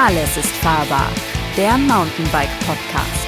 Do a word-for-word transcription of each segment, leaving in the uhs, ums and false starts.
Alles ist fahrbar, der Mountainbike-Podcast.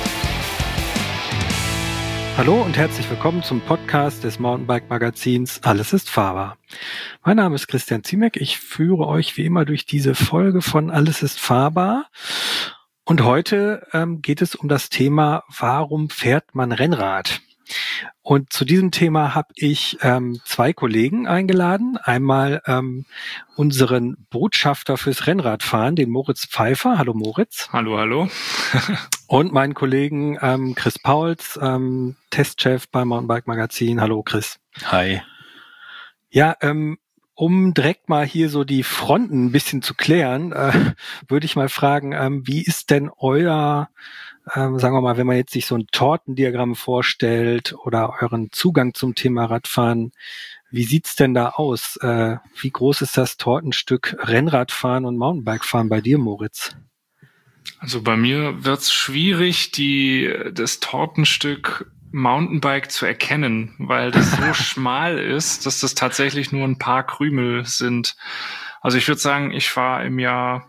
Hallo und herzlich willkommen zum Podcast des Mountainbike-Magazins Alles ist fahrbar. Mein Name ist Christian Ziemek, ich führe euch wie immer durch diese Folge von Alles ist fahrbar. Und heute ähm, geht es um das Thema, warum fährt man Rennrad? Und zu diesem Thema habe ich ähm, zwei Kollegen eingeladen. Einmal ähm, unseren Botschafter fürs Rennradfahren, den Moritz Pfeiffer. Hallo Moritz. Hallo, hallo. Und meinen Kollegen ähm, Chris Pauls, ähm, Testchef beim Mountainbike Magazin. Hallo Chris. Hi. Ja, ähm, um direkt mal hier so die Fronten ein bisschen zu klären, äh, würde ich mal fragen, ähm, wie ist denn euer, ähm, sagen wir mal, wenn man jetzt sich so ein Tortendiagramm vorstellt oder euren Zugang zum Thema Radfahren, wie sieht's denn da aus? Äh, wie groß ist das Tortenstück Rennradfahren und Mountainbikefahren bei dir, Moritz? Also bei mir wird's schwierig, die das Tortenstück Mountainbike zu erkennen, weil das so schmal ist, dass das tatsächlich nur ein paar Krümel sind. Also ich würde sagen, ich fahre im Jahr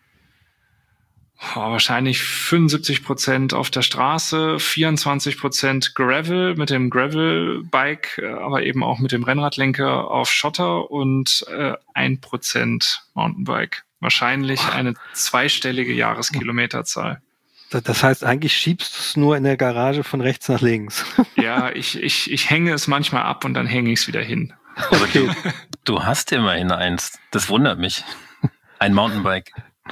oh, wahrscheinlich fünfundsiebzig Prozent auf der Straße, vierundzwanzig Prozent Gravel mit dem Gravelbike, aber eben auch mit dem Rennradlenker auf Schotter und äh, ein Prozent Mountainbike. Wahrscheinlich eine zweistellige Jahreskilometerzahl. Das heißt, eigentlich schiebst du es nur in der Garage von rechts nach links. Ja, ich, ich, ich hänge es manchmal ab und dann hänge ich es wieder hin. Okay. Du, du hast immerhin eins. Das wundert mich. Ein Mountainbike.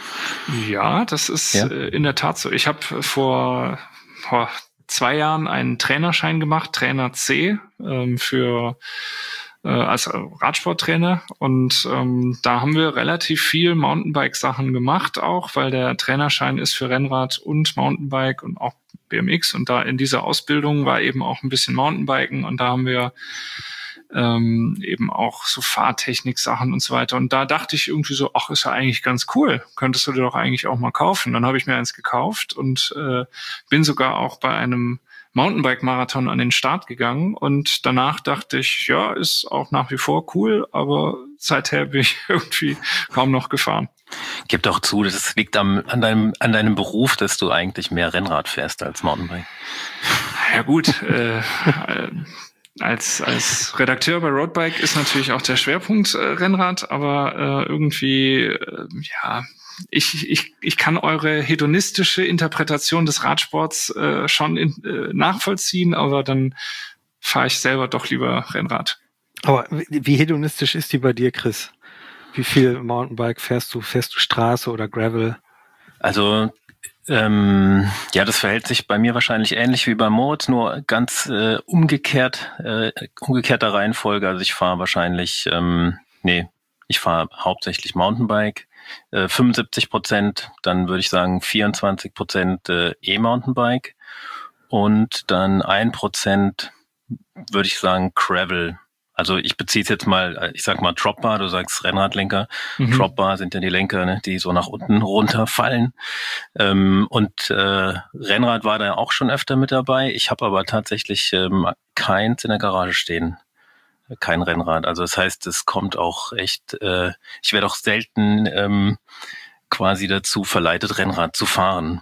Ja, das ist ja? äh, in der Tat so. Ich habe vor, vor zwei Jahren einen Trainerschein gemacht, Trainer C, ähm, für äh, als Radsporttrainer. Und ähm, da haben wir relativ viel Mountainbike-Sachen gemacht auch, weil der Trainerschein ist für Rennrad und Mountainbike und auch B M X. Und da in dieser Ausbildung war eben auch ein bisschen Mountainbiken und da haben wir ähm, eben auch so Fahrtechnik-Sachen und so weiter. Und da dachte ich irgendwie so, ach, ist ja eigentlich ganz cool. Könntest du dir doch eigentlich auch mal kaufen. Dann habe ich mir eins gekauft und äh, bin sogar auch bei einem Mountainbike-Marathon an den Start gegangen. Und danach dachte ich, ja, ist auch nach wie vor cool, aber seither bin ich irgendwie kaum noch gefahren. Gib doch zu, das liegt am, an deinem, an deinem Beruf, dass du eigentlich mehr Rennrad fährst als Mountainbike. Ja gut, äh, äh, Als, als Redakteur bei Roadbike ist natürlich auch der Schwerpunkt äh, Rennrad, aber äh, irgendwie, äh, ja, ich, ich, ich kann eure hedonistische Interpretation des Radsports äh, schon in, äh, nachvollziehen, aber dann fahre ich selber doch lieber Rennrad. Aber wie, wie hedonistisch ist die bei dir, Chris? Wie viel Mountainbike fährst du? Fährst du Straße oder Gravel? Also Ähm, ja, das verhält sich bei mir wahrscheinlich ähnlich wie bei Moritz, nur ganz äh, umgekehrt, äh, umgekehrter Reihenfolge. Also ich fahre wahrscheinlich, ähm, nee, ich fahre hauptsächlich Mountainbike, äh, fünfundsiebzig Prozent, dann würde ich sagen vierundzwanzig Prozent äh, E-Mountainbike und dann ein Prozent würde ich sagen Gravel. Also ich beziehe es jetzt mal, ich sag mal Dropbar, du sagst Rennradlenker. Mhm. Dropbar sind ja die Lenker, ne, die so nach unten runterfallen. Ähm, und äh, Rennrad war da auch schon öfter mit dabei. Ich habe aber tatsächlich ähm, keins in der Garage stehen. Kein Rennrad. Also das heißt, es kommt auch echt, äh, ich werde auch selten ähm, quasi dazu verleitet, Rennrad zu fahren.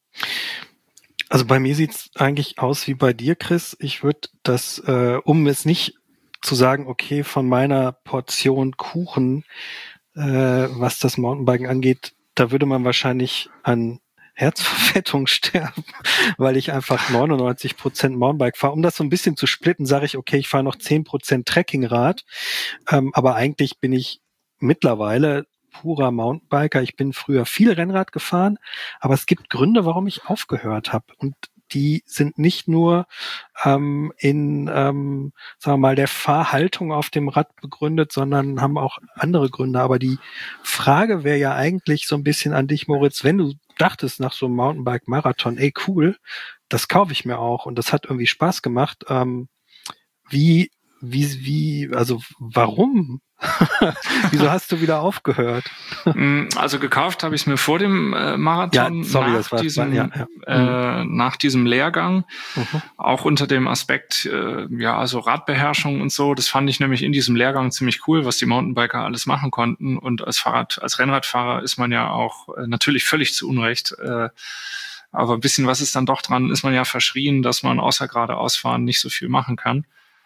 Also bei mir sieht's eigentlich aus wie bei dir, Chris. Ich würde das, äh, um es nicht zu sagen, okay, von meiner Portion Kuchen, äh, was das Mountainbiken angeht, da würde man wahrscheinlich an Herzverfettung sterben, weil ich einfach neunundneunzig Prozent Mountainbike fahre. Um das so ein bisschen zu splitten, sage ich, okay, ich fahre noch zehn Prozent Trekkingrad, ähm, aber eigentlich bin ich mittlerweile purer Mountainbiker. Ich bin früher viel Rennrad gefahren, aber es gibt Gründe, warum ich aufgehört habe. Und die sind nicht nur ähm, in, ähm, sagen wir mal, der Fahrhaltung auf dem Rad begründet, sondern haben auch andere Gründe. Aber die Frage wäre ja eigentlich so ein bisschen an dich, Moritz, wenn du dachtest nach so einem Mountainbike-Marathon, ey cool, das kaufe ich mir auch und das hat irgendwie Spaß gemacht. Ähm, wie, wie, wie, also warum Wieso hast du wieder aufgehört? Also gekauft habe ich es mir vor dem äh, Marathon, ja, sorry, nach, das war, diesem, ja, ja. Äh, Mhm. nach diesem Lehrgang, Mhm. auch unter dem Aspekt, äh, ja, also Radbeherrschung und so. Das fand ich nämlich in diesem Lehrgang ziemlich cool, was die Mountainbiker alles machen konnten. Und als Fahrrad, als Rennradfahrer ist man ja auch äh, natürlich völlig zu Unrecht, äh, aber ein bisschen was ist dann doch dran, ist man ja verschrien, dass man außer geradeausfahren nicht so viel machen kann.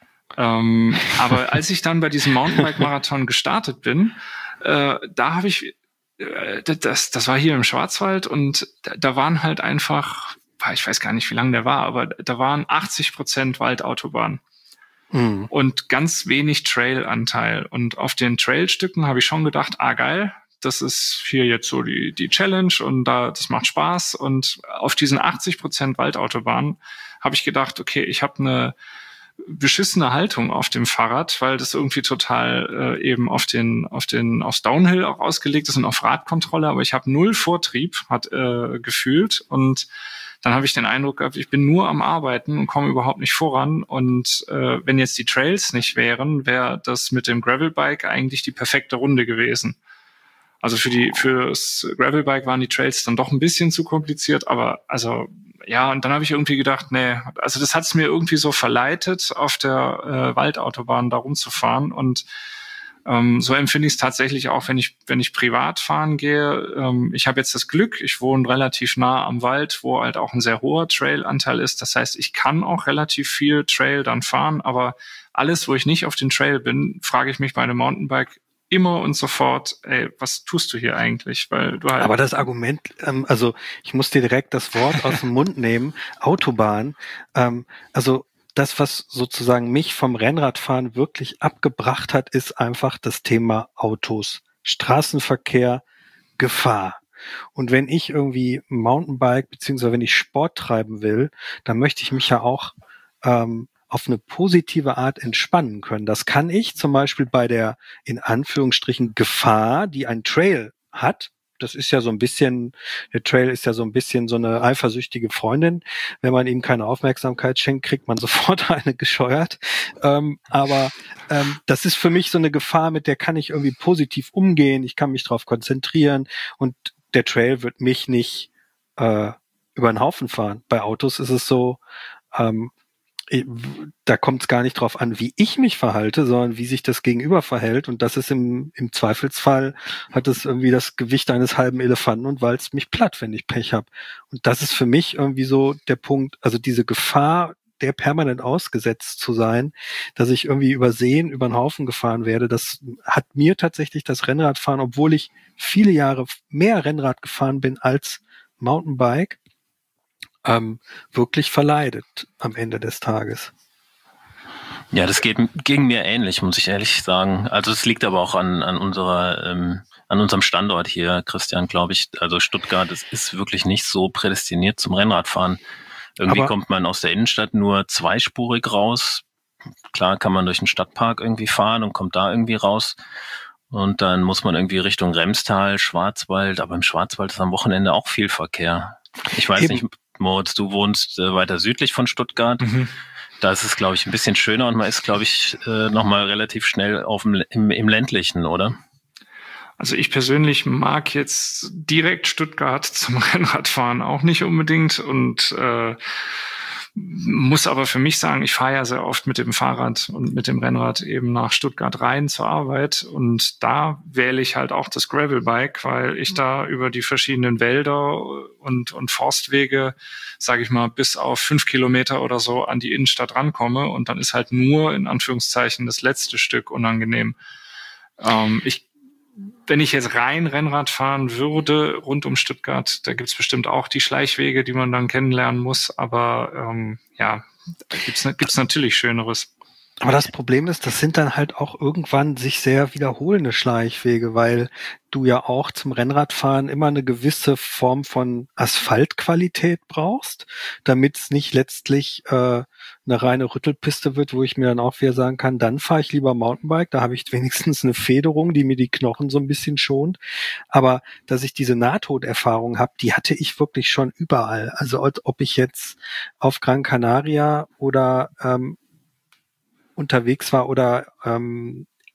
Ähm, aber als ich dann bei diesem Mountainbike-Marathon gestartet bin, äh, da habe ich, äh, das, das war hier im Schwarzwald und da, da waren halt einfach, ich weiß gar nicht, wie lang der war, aber da waren achtzig Prozent Waldautobahn mhm. und ganz wenig Trail-Anteil. Und auf den Trailstücken habe ich schon gedacht, ah geil, das ist hier jetzt so die, die Challenge und da, das macht Spaß. Und auf diesen achtzig Prozent Waldautobahn habe ich gedacht, okay, ich habe eine beschissene Haltung auf dem Fahrrad, weil das irgendwie total äh, eben auf den, auf den, aufs Downhill auch ausgelegt ist und auf Radkontrolle, aber ich habe null Vortrieb, hat äh, gefühlt und dann habe ich den Eindruck gehabt, ich bin nur am Arbeiten und komme überhaupt nicht voran und äh, wenn jetzt die Trails nicht wären, wäre das mit dem Gravelbike eigentlich die perfekte Runde gewesen. Also für die fürs Gravelbike waren die Trails dann doch ein bisschen zu kompliziert, aber also ja, und dann habe ich irgendwie gedacht, nee, also das hat es mir irgendwie so verleitet, auf der äh, Waldautobahn da rumzufahren und ähm, so empfinde ich es tatsächlich auch, wenn ich wenn ich privat fahren gehe. Ähm, ich habe jetzt das Glück, ich wohne relativ nah am Wald, wo halt auch ein sehr hoher Trailanteil ist. Das heißt, ich kann auch relativ viel Trail dann fahren, aber alles, wo ich nicht auf den Trail bin, frage ich mich bei einem Mountainbike immer und sofort, ey, was tust du hier eigentlich? Weil du halt Aber das Argument, ähm, also ich muss dir direkt das Wort aus dem Mund nehmen, Autobahn, ähm, also das, was sozusagen mich vom Rennradfahren wirklich abgebracht hat, ist einfach das Thema Autos, Straßenverkehr, Gefahr. Und wenn ich irgendwie Mountainbike, beziehungsweise wenn ich Sport treiben will, dann möchte ich mich ja auch ähm, auf eine positive Art entspannen können. Das kann ich zum Beispiel bei der, in Anführungsstrichen, Gefahr, die ein Trail hat. Das ist ja so ein bisschen, der Trail ist ja so ein bisschen so eine eifersüchtige Freundin. Wenn man ihm keine Aufmerksamkeit schenkt, kriegt man sofort eine gescheuert. Ähm, aber ähm, das ist für mich so eine Gefahr, mit der kann ich irgendwie positiv umgehen. Ich kann mich darauf konzentrieren und der Trail wird mich nicht äh, über den Haufen fahren. Bei Autos ist es so, ähm, da kommt es gar nicht drauf an, wie ich mich verhalte, sondern wie sich das Gegenüber verhält. Und das ist im, im Zweifelsfall, hat es irgendwie das Gewicht eines halben Elefanten und walzt mich platt, wenn ich Pech habe. Und das ist für mich irgendwie so der Punkt, also diese Gefahr, der permanent ausgesetzt zu sein, dass ich irgendwie übersehen, über den Haufen gefahren werde, das hat mir tatsächlich das Rennradfahren, obwohl ich viele Jahre mehr Rennrad gefahren bin als Mountainbike, Ähm, wirklich verleidet am Ende des Tages. Ja, das geht ging mir ähnlich, muss ich ehrlich sagen. Also es liegt aber auch an an unserer ähm, an unserem Standort hier, Christian, glaube ich. Also Stuttgart, es ist wirklich nicht so prädestiniert zum Rennradfahren. Irgendwie aber kommt man aus der Innenstadt nur zweispurig raus. Klar kann man durch den Stadtpark irgendwie fahren und kommt da irgendwie raus. Und dann muss man irgendwie Richtung Remstal, Schwarzwald. Aber im Schwarzwald ist am Wochenende auch viel Verkehr. Ich weiß Eben. nicht, Moritz, du wohnst äh, weiter südlich von Stuttgart. Mhm. Da ist es, glaube ich, ein bisschen schöner und man ist, glaube ich, äh, nochmal relativ schnell auf dem, im, im ländlichen, oder? Also ich persönlich mag jetzt direkt Stuttgart zum Rennradfahren auch nicht unbedingt und äh, muss aber für mich sagen, ich fahre ja sehr oft mit dem Fahrrad und mit dem Rennrad eben nach Stuttgart rein zur Arbeit und da wähle ich halt auch das Gravelbike, weil ich da über die verschiedenen Wälder und, und Forstwege, sage ich mal, bis auf fünf Kilometer oder so an die Innenstadt rankomme und dann ist halt nur in Anführungszeichen das letzte Stück unangenehm. Ähm, ich Wenn ich jetzt rein Rennrad fahren würde rund um Stuttgart, da gibt's bestimmt auch die Schleichwege, die man dann kennenlernen muss. Aber ähm, ja, da gibt's, gibt's natürlich Schöneres. Aber das Problem ist, das sind dann halt auch irgendwann sich sehr wiederholende Schleichwege, weil du ja auch zum Rennradfahren immer eine gewisse Form von Asphaltqualität brauchst, damit es nicht letztlich äh, eine reine Rüttelpiste wird, wo ich mir dann auch wieder sagen kann, dann fahre ich lieber Mountainbike, da habe ich wenigstens eine Federung, die mir die Knochen so ein bisschen schont. Aber dass ich diese Nahtoderfahrung habe, die hatte ich wirklich schon überall. Also ob ich jetzt auf Gran Canaria oder ähm, unterwegs war oder ähm,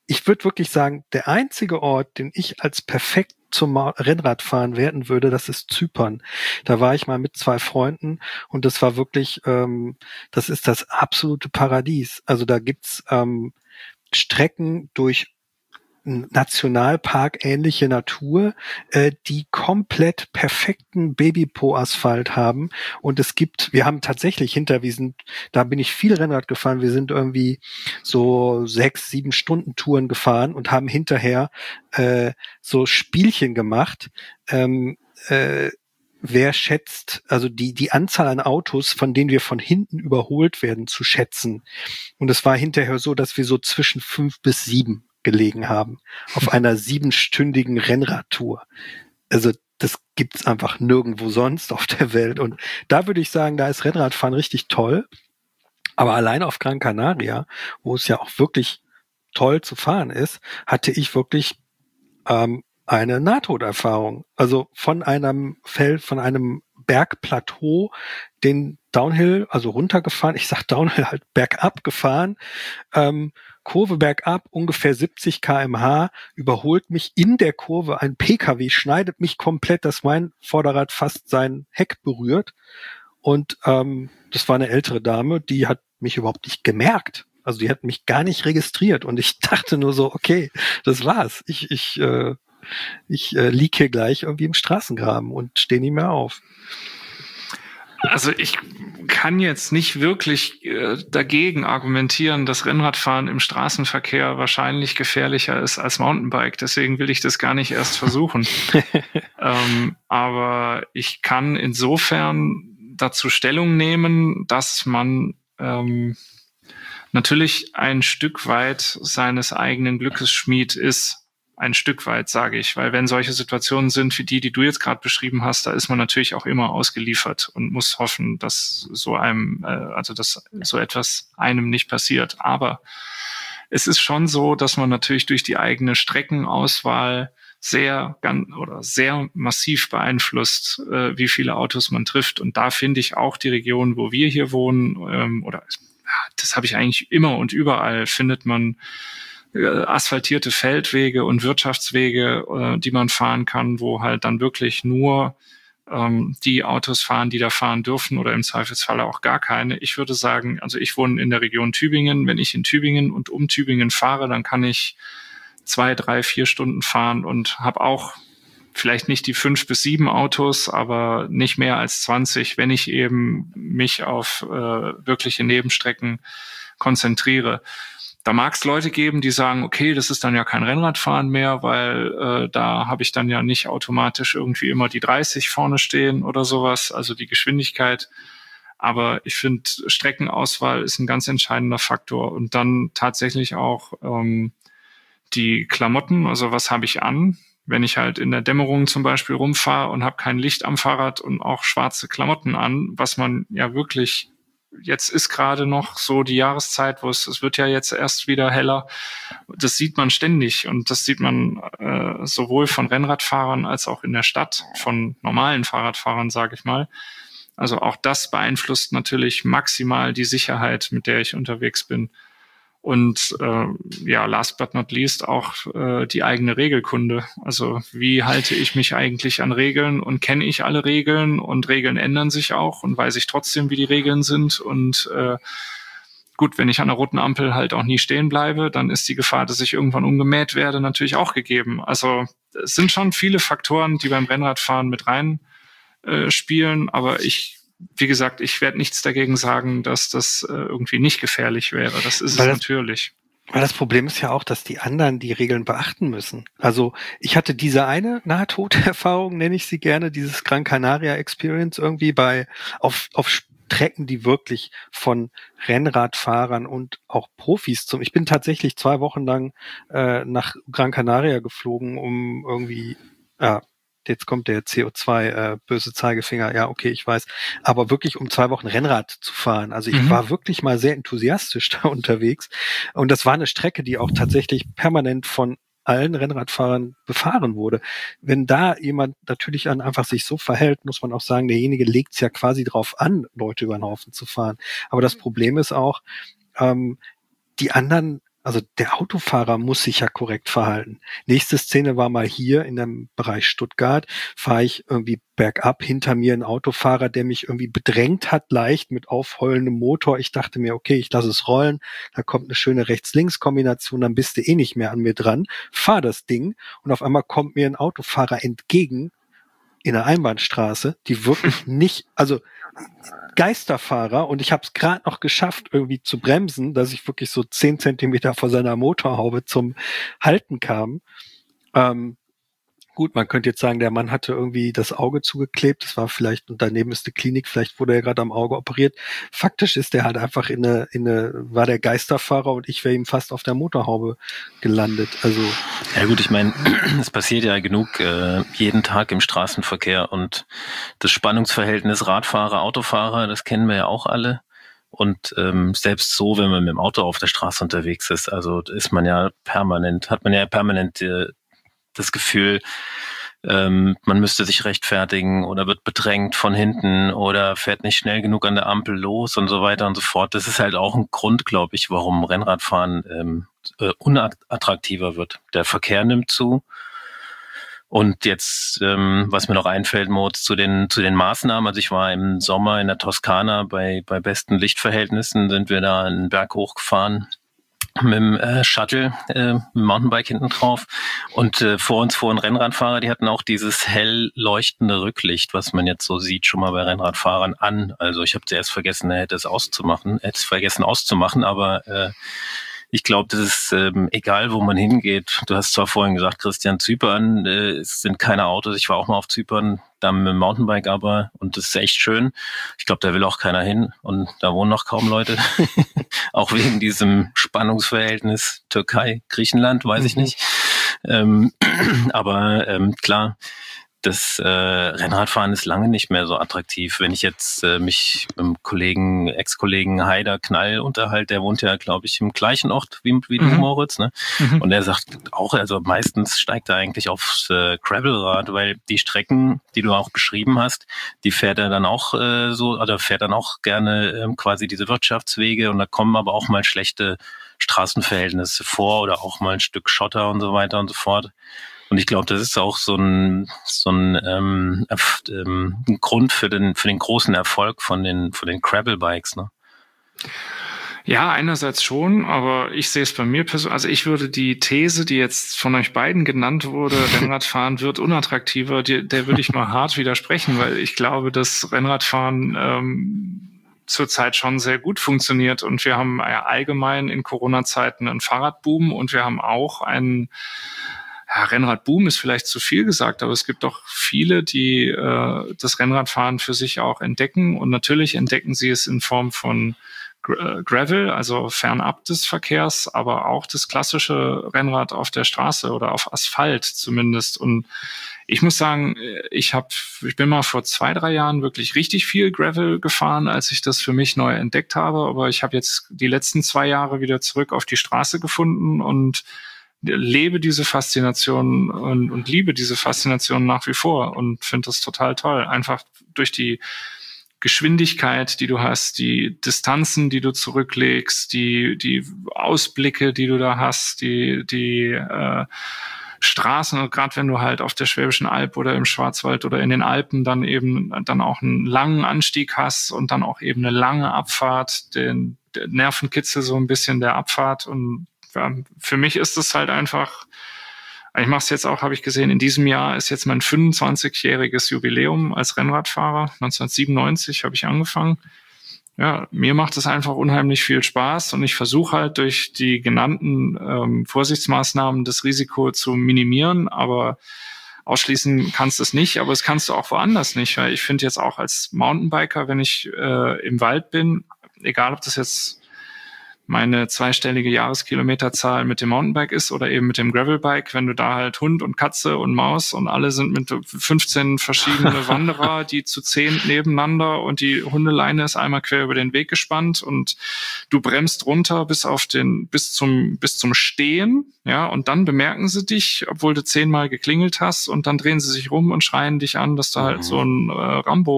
ich würde wirklich sagen, der einzige Ort, den ich als perfekt zum Rennradfahren werten würde, das ist Zypern. Da war ich mal mit zwei Freunden und das war wirklich, ähm, das ist das absolute Paradies. Also da gibt's ähm, Strecken durch Nationalpark ähnliche Natur, äh, die komplett perfekten Babypo-Asphalt haben. Und es gibt, wir haben tatsächlich hinter, wir sind, da bin ich viel Rennrad gefahren, wir sind irgendwie so sechs, sieben Stunden Touren gefahren und haben hinterher äh, so Spielchen gemacht. Ähm, äh, Wer schätzt, also die die Anzahl an Autos, von denen wir von hinten überholt werden, zu schätzen. Und es war hinterher so, dass wir so zwischen fünf bis sieben gelegen haben auf einer siebenstündigen Rennradtour. Also das gibt's einfach nirgendwo sonst auf der Welt. Und da würde ich sagen, da ist Rennradfahren richtig toll. Aber allein auf Gran Canaria, wo es ja auch wirklich toll zu fahren ist, hatte ich wirklich ähm, eine Nahtoderfahrung. Also von einem Feld, von einem Bergplateau, den Downhill, also runtergefahren, ich sag Downhill halt bergab gefahren, ähm, Kurve bergab, ungefähr siebzig Kilometer pro Stunde, überholt mich in der Kurve ein P K W, schneidet mich komplett, dass mein Vorderrad fast sein Heck berührt. Und ähm, das war eine ältere Dame, die hat mich überhaupt nicht gemerkt. Also die hat mich gar nicht registriert. Und ich dachte nur so, okay, das war's. Ich, ich, äh, ich äh, lieg hier gleich irgendwie im Straßengraben und stehe nicht mehr auf. Also ich kann jetzt nicht wirklich äh, dagegen argumentieren, dass Rennradfahren im Straßenverkehr wahrscheinlich gefährlicher ist als Mountainbike. Deswegen will ich das gar nicht erst versuchen. ähm, aber ich kann insofern dazu Stellung nehmen, dass man ähm, natürlich ein Stück weit seines eigenen Glückes Schmied ist. Ein Stück weit, sage ich, weil wenn solche Situationen sind wie die, die du jetzt gerade beschrieben hast, da ist man natürlich auch immer ausgeliefert und muss hoffen, dass so einem, äh, also dass so etwas einem nicht passiert. Aber es ist schon so, dass man natürlich durch die eigene Streckenauswahl sehr ganz oder sehr massiv beeinflusst, äh, wie viele Autos man trifft. Und da finde ich auch die Region, wo wir hier wohnen, ähm, oder das habe ich eigentlich immer und überall, findet man asphaltierte Feldwege und Wirtschaftswege, äh, die man fahren kann, wo halt dann wirklich nur ähm, die Autos fahren, die da fahren dürfen oder im Zweifelsfalle auch gar keine. Ich würde sagen, also ich wohne in der Region Tübingen. Wenn ich in Tübingen und um Tübingen fahre, dann kann ich zwei, drei, vier Stunden fahren und habe auch vielleicht nicht die fünf bis sieben Autos, aber nicht mehr als zwanzig, wenn ich eben mich auf äh, wirkliche Nebenstrecken konzentriere. Da mag es Leute geben, die sagen, okay, das ist dann ja kein Rennradfahren mehr, weil äh, da habe ich dann ja nicht automatisch irgendwie immer die dreißig vorne stehen oder sowas, also die Geschwindigkeit. Aber ich finde, Streckenauswahl ist ein ganz entscheidender Faktor. Und dann tatsächlich auch ähm, die Klamotten, also was habe ich an? Wenn ich halt in der Dämmerung zum Beispiel rumfahre und habe kein Licht am Fahrrad und auch schwarze Klamotten an, was man ja wirklich... Jetzt ist gerade noch so die Jahreszeit, wo es, es wird ja jetzt erst wieder heller. Das sieht man ständig und das sieht man äh, sowohl von Rennradfahrern als auch in der Stadt, von normalen Fahrradfahrern, sage ich mal. Also auch das beeinflusst natürlich maximal die Sicherheit, mit der ich unterwegs bin. Und äh, ja, last but not least auch äh, die eigene Regelkunde. Also wie halte ich mich eigentlich an Regeln und kenne ich alle Regeln und Regeln ändern sich auch und weiß ich trotzdem, wie die Regeln sind. Und äh, gut, wenn ich an der roten Ampel halt auch nie stehen bleibe, dann ist die Gefahr, dass ich irgendwann umgemäht werde, natürlich auch gegeben. Also es sind schon viele Faktoren, die beim Rennradfahren mit rein äh, spielen, aber ich Wie gesagt, ich werde nichts dagegen sagen, dass das äh, irgendwie nicht gefährlich wäre. Das ist weil es das, natürlich. Weil das Problem ist ja auch, dass die anderen die Regeln beachten müssen. Also ich hatte diese eine Nahtoderfahrung, nenne ich sie gerne, dieses Gran Canaria Experience irgendwie bei auf auf Strecken, die wirklich von Rennradfahrern und auch Profis zum. Ich bin tatsächlich zwei Wochen lang äh, nach Gran Canaria geflogen, um irgendwie äh, jetzt kommt der C O zwei äh, böse Zeigefinger, ja, okay, ich weiß, aber wirklich um zwei Wochen Rennrad zu fahren. Also ich mhm. war wirklich mal sehr enthusiastisch da unterwegs und das war eine Strecke, die auch tatsächlich permanent von allen Rennradfahrern befahren wurde. Wenn da jemand natürlich an einfach sich so verhält, muss man auch sagen, derjenige legt es ja quasi drauf an, Leute über den Haufen zu fahren. Aber das Problem ist auch, ähm, die anderen also der Autofahrer muss sich ja korrekt verhalten. Nächste Szene war mal hier in dem Bereich Stuttgart, fahre ich irgendwie bergab, hinter mir ein Autofahrer, der mich irgendwie bedrängt hat, leicht mit aufheulendem Motor. Ich dachte mir, okay, ich lasse es rollen, da kommt eine schöne Rechts-Links-Kombination, dann bist du eh nicht mehr an mir dran. Fahr das Ding und auf einmal kommt mir ein Autofahrer entgegen in der Einbahnstraße, die wirklich nicht, also Geisterfahrer, und ich habe es gerade noch geschafft, irgendwie zu bremsen, dass ich wirklich so zehn Zentimeter vor seiner Motorhaube zum Halten kam. Ähm, gut, man könnte jetzt sagen, der Mann hatte irgendwie das Auge zugeklebt, das war vielleicht, und daneben ist eine Klinik, vielleicht wurde er gerade am Auge operiert. Faktisch ist der halt einfach in eine, in eine, war der Geisterfahrer und ich wäre ihm fast auf der Motorhaube gelandet. Also ja gut, ich meine, es passiert ja genug äh, jeden Tag im Straßenverkehr, und das Spannungsverhältnis Radfahrer, Autofahrer, das kennen wir ja auch alle. Und ähm, selbst so, wenn man mit dem Auto auf der Straße unterwegs ist, also ist man ja permanent, hat man ja permanent äh, das Gefühl, ähm, man müsste sich rechtfertigen oder wird bedrängt von hinten oder fährt nicht schnell genug an der Ampel los und so weiter und so fort. Das ist halt auch ein Grund, glaube ich, warum Rennradfahren ähm, äh, unattraktiver wird. Der Verkehr nimmt zu. Und jetzt, ähm, was mir noch einfällt, Moritz, zu den zu den Maßnahmen. Also ich war im Sommer in der Toskana, bei bei besten Lichtverhältnissen sind wir da einen Berg hochgefahren mit dem äh, Shuttle, äh, mit dem Mountainbike hinten drauf. Und äh, vor uns fuhren Rennradfahrer, die hatten auch dieses hell leuchtende Rücklicht, was man jetzt so sieht, schon mal bei Rennradfahrern an. Also ich habe zuerst vergessen, er hätte es auszumachen, hätte es vergessen auszumachen, aber äh, ich glaube, das ist ähm, egal, wo man hingeht. Du hast zwar vorhin gesagt, Christian, Zypern, äh, es sind keine Autos. Ich war auch mal auf Zypern, da mit dem Mountainbike aber, und das ist echt schön. Ich glaube, da will auch keiner hin und da wohnen noch kaum Leute. Auch wegen diesem Spannungsverhältnis Türkei, Griechenland, weiß ich nicht. Ähm, aber ähm, klar, das äh, Rennradfahren ist lange nicht mehr so attraktiv. Wenn ich jetzt äh, mich mit dem Kollegen, Ex-Kollegen Haider Knall unterhalte, der wohnt ja, glaube ich, im gleichen Ort wie, wie mhm. du, Moritz, ne? Mhm. Und er sagt auch, also meistens steigt er eigentlich aufs äh, Gravelrad, weil die Strecken, die du auch beschrieben hast, die fährt er dann auch äh, so, oder fährt dann auch gerne äh, quasi diese Wirtschaftswege, und da kommen aber auch mal schlechte Straßenverhältnisse vor oder auch mal ein Stück Schotter und so weiter und so fort. Und ich glaube, das ist auch so ein so ein, ähm, ähm, ein Grund für den für den großen Erfolg von den von den Gravel-Bikes, ne? Ja, einerseits schon, aber ich sehe es bei mir persönlich, also ich würde die These, die jetzt von euch beiden genannt wurde, Rennradfahren wird unattraktiver, die, der würde ich mal hart widersprechen, weil ich glaube, dass Rennradfahren ähm, zurzeit schon sehr gut funktioniert, und wir haben ja allgemein in Corona-Zeiten einen Fahrradboom, und wir haben auch einen Ja, Rennradboom ist vielleicht zu viel gesagt, aber es gibt doch viele, die äh, das Rennradfahren für sich auch entdecken, und natürlich entdecken sie es in Form von Gra- Gravel, also fernab des Verkehrs, aber auch das klassische Rennrad auf der Straße oder auf Asphalt zumindest. Und ich muss sagen, ich habe, ich bin mal vor zwei, drei Jahren wirklich richtig viel Gravel gefahren, als ich das für mich neu entdeckt habe, aber ich habe jetzt die letzten zwei Jahre wieder zurück auf die Straße gefunden und lebe diese Faszination und, und liebe diese Faszination nach wie vor und finde das total toll. Einfach durch die Geschwindigkeit, die du hast, die Distanzen, die du zurücklegst, die die Ausblicke, die du da hast, die die äh, Straßen, und gerade wenn du halt auf der Schwäbischen Alb oder im Schwarzwald oder in den Alpen dann eben dann auch einen langen Anstieg hast und dann auch eben eine lange Abfahrt, den, den Nervenkitzel so ein bisschen der Abfahrt. Und ja, für mich ist es halt einfach, ich mache es jetzt auch, habe ich gesehen, in diesem Jahr ist jetzt mein fünfundzwanzigjähriges Jubiläum als Rennradfahrer. neunzehnhundertsiebenundneunzig habe ich angefangen. Ja, mir macht es einfach unheimlich viel Spaß, und ich versuche halt durch die genannten ähm, Vorsichtsmaßnahmen das Risiko zu minimieren, aber ausschließen kannst du es nicht, aber es kannst du auch woanders nicht, weil ich finde jetzt auch als Mountainbiker, wenn ich äh, im Wald bin, egal ob das jetzt meine zweistellige Jahreskilometerzahl mit dem Mountainbike ist oder eben mit dem Gravelbike, wenn du da halt Hund und Katze und Maus und alle sind mit fünfzehn verschiedene Wanderer, die zu zehn nebeneinander, und die Hundeleine ist einmal quer über den Weg gespannt und du bremst runter bis auf den, bis zum, bis zum Stehen, ja, und dann bemerken sie dich, obwohl du zehnmal geklingelt hast, und dann drehen sie sich rum und schreien dich an, dass du halt so ein äh,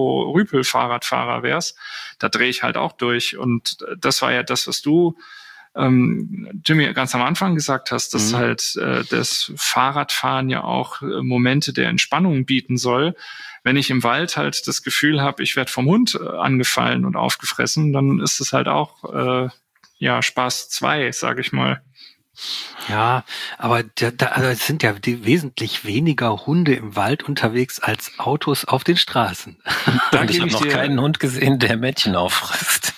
Rambo-Rüpel-Fahrradfahrer wärst. Da drehe ich halt auch durch, und das war ja das, was du ähm, Jimmy, ganz am Anfang gesagt hast, dass mhm. halt äh, das Fahrradfahren ja auch äh, Momente der Entspannung bieten soll. Wenn ich im Wald halt das Gefühl habe, ich werde vom Hund äh, angefallen und aufgefressen, dann ist es halt auch äh, ja Spaß zwei, sage ich mal. Ja, aber da, da, also es sind ja die wesentlich weniger Hunde im Wald unterwegs als Autos auf den Straßen. Da ich habe noch keinen Hund gesehen, der Mädchen auffrisst.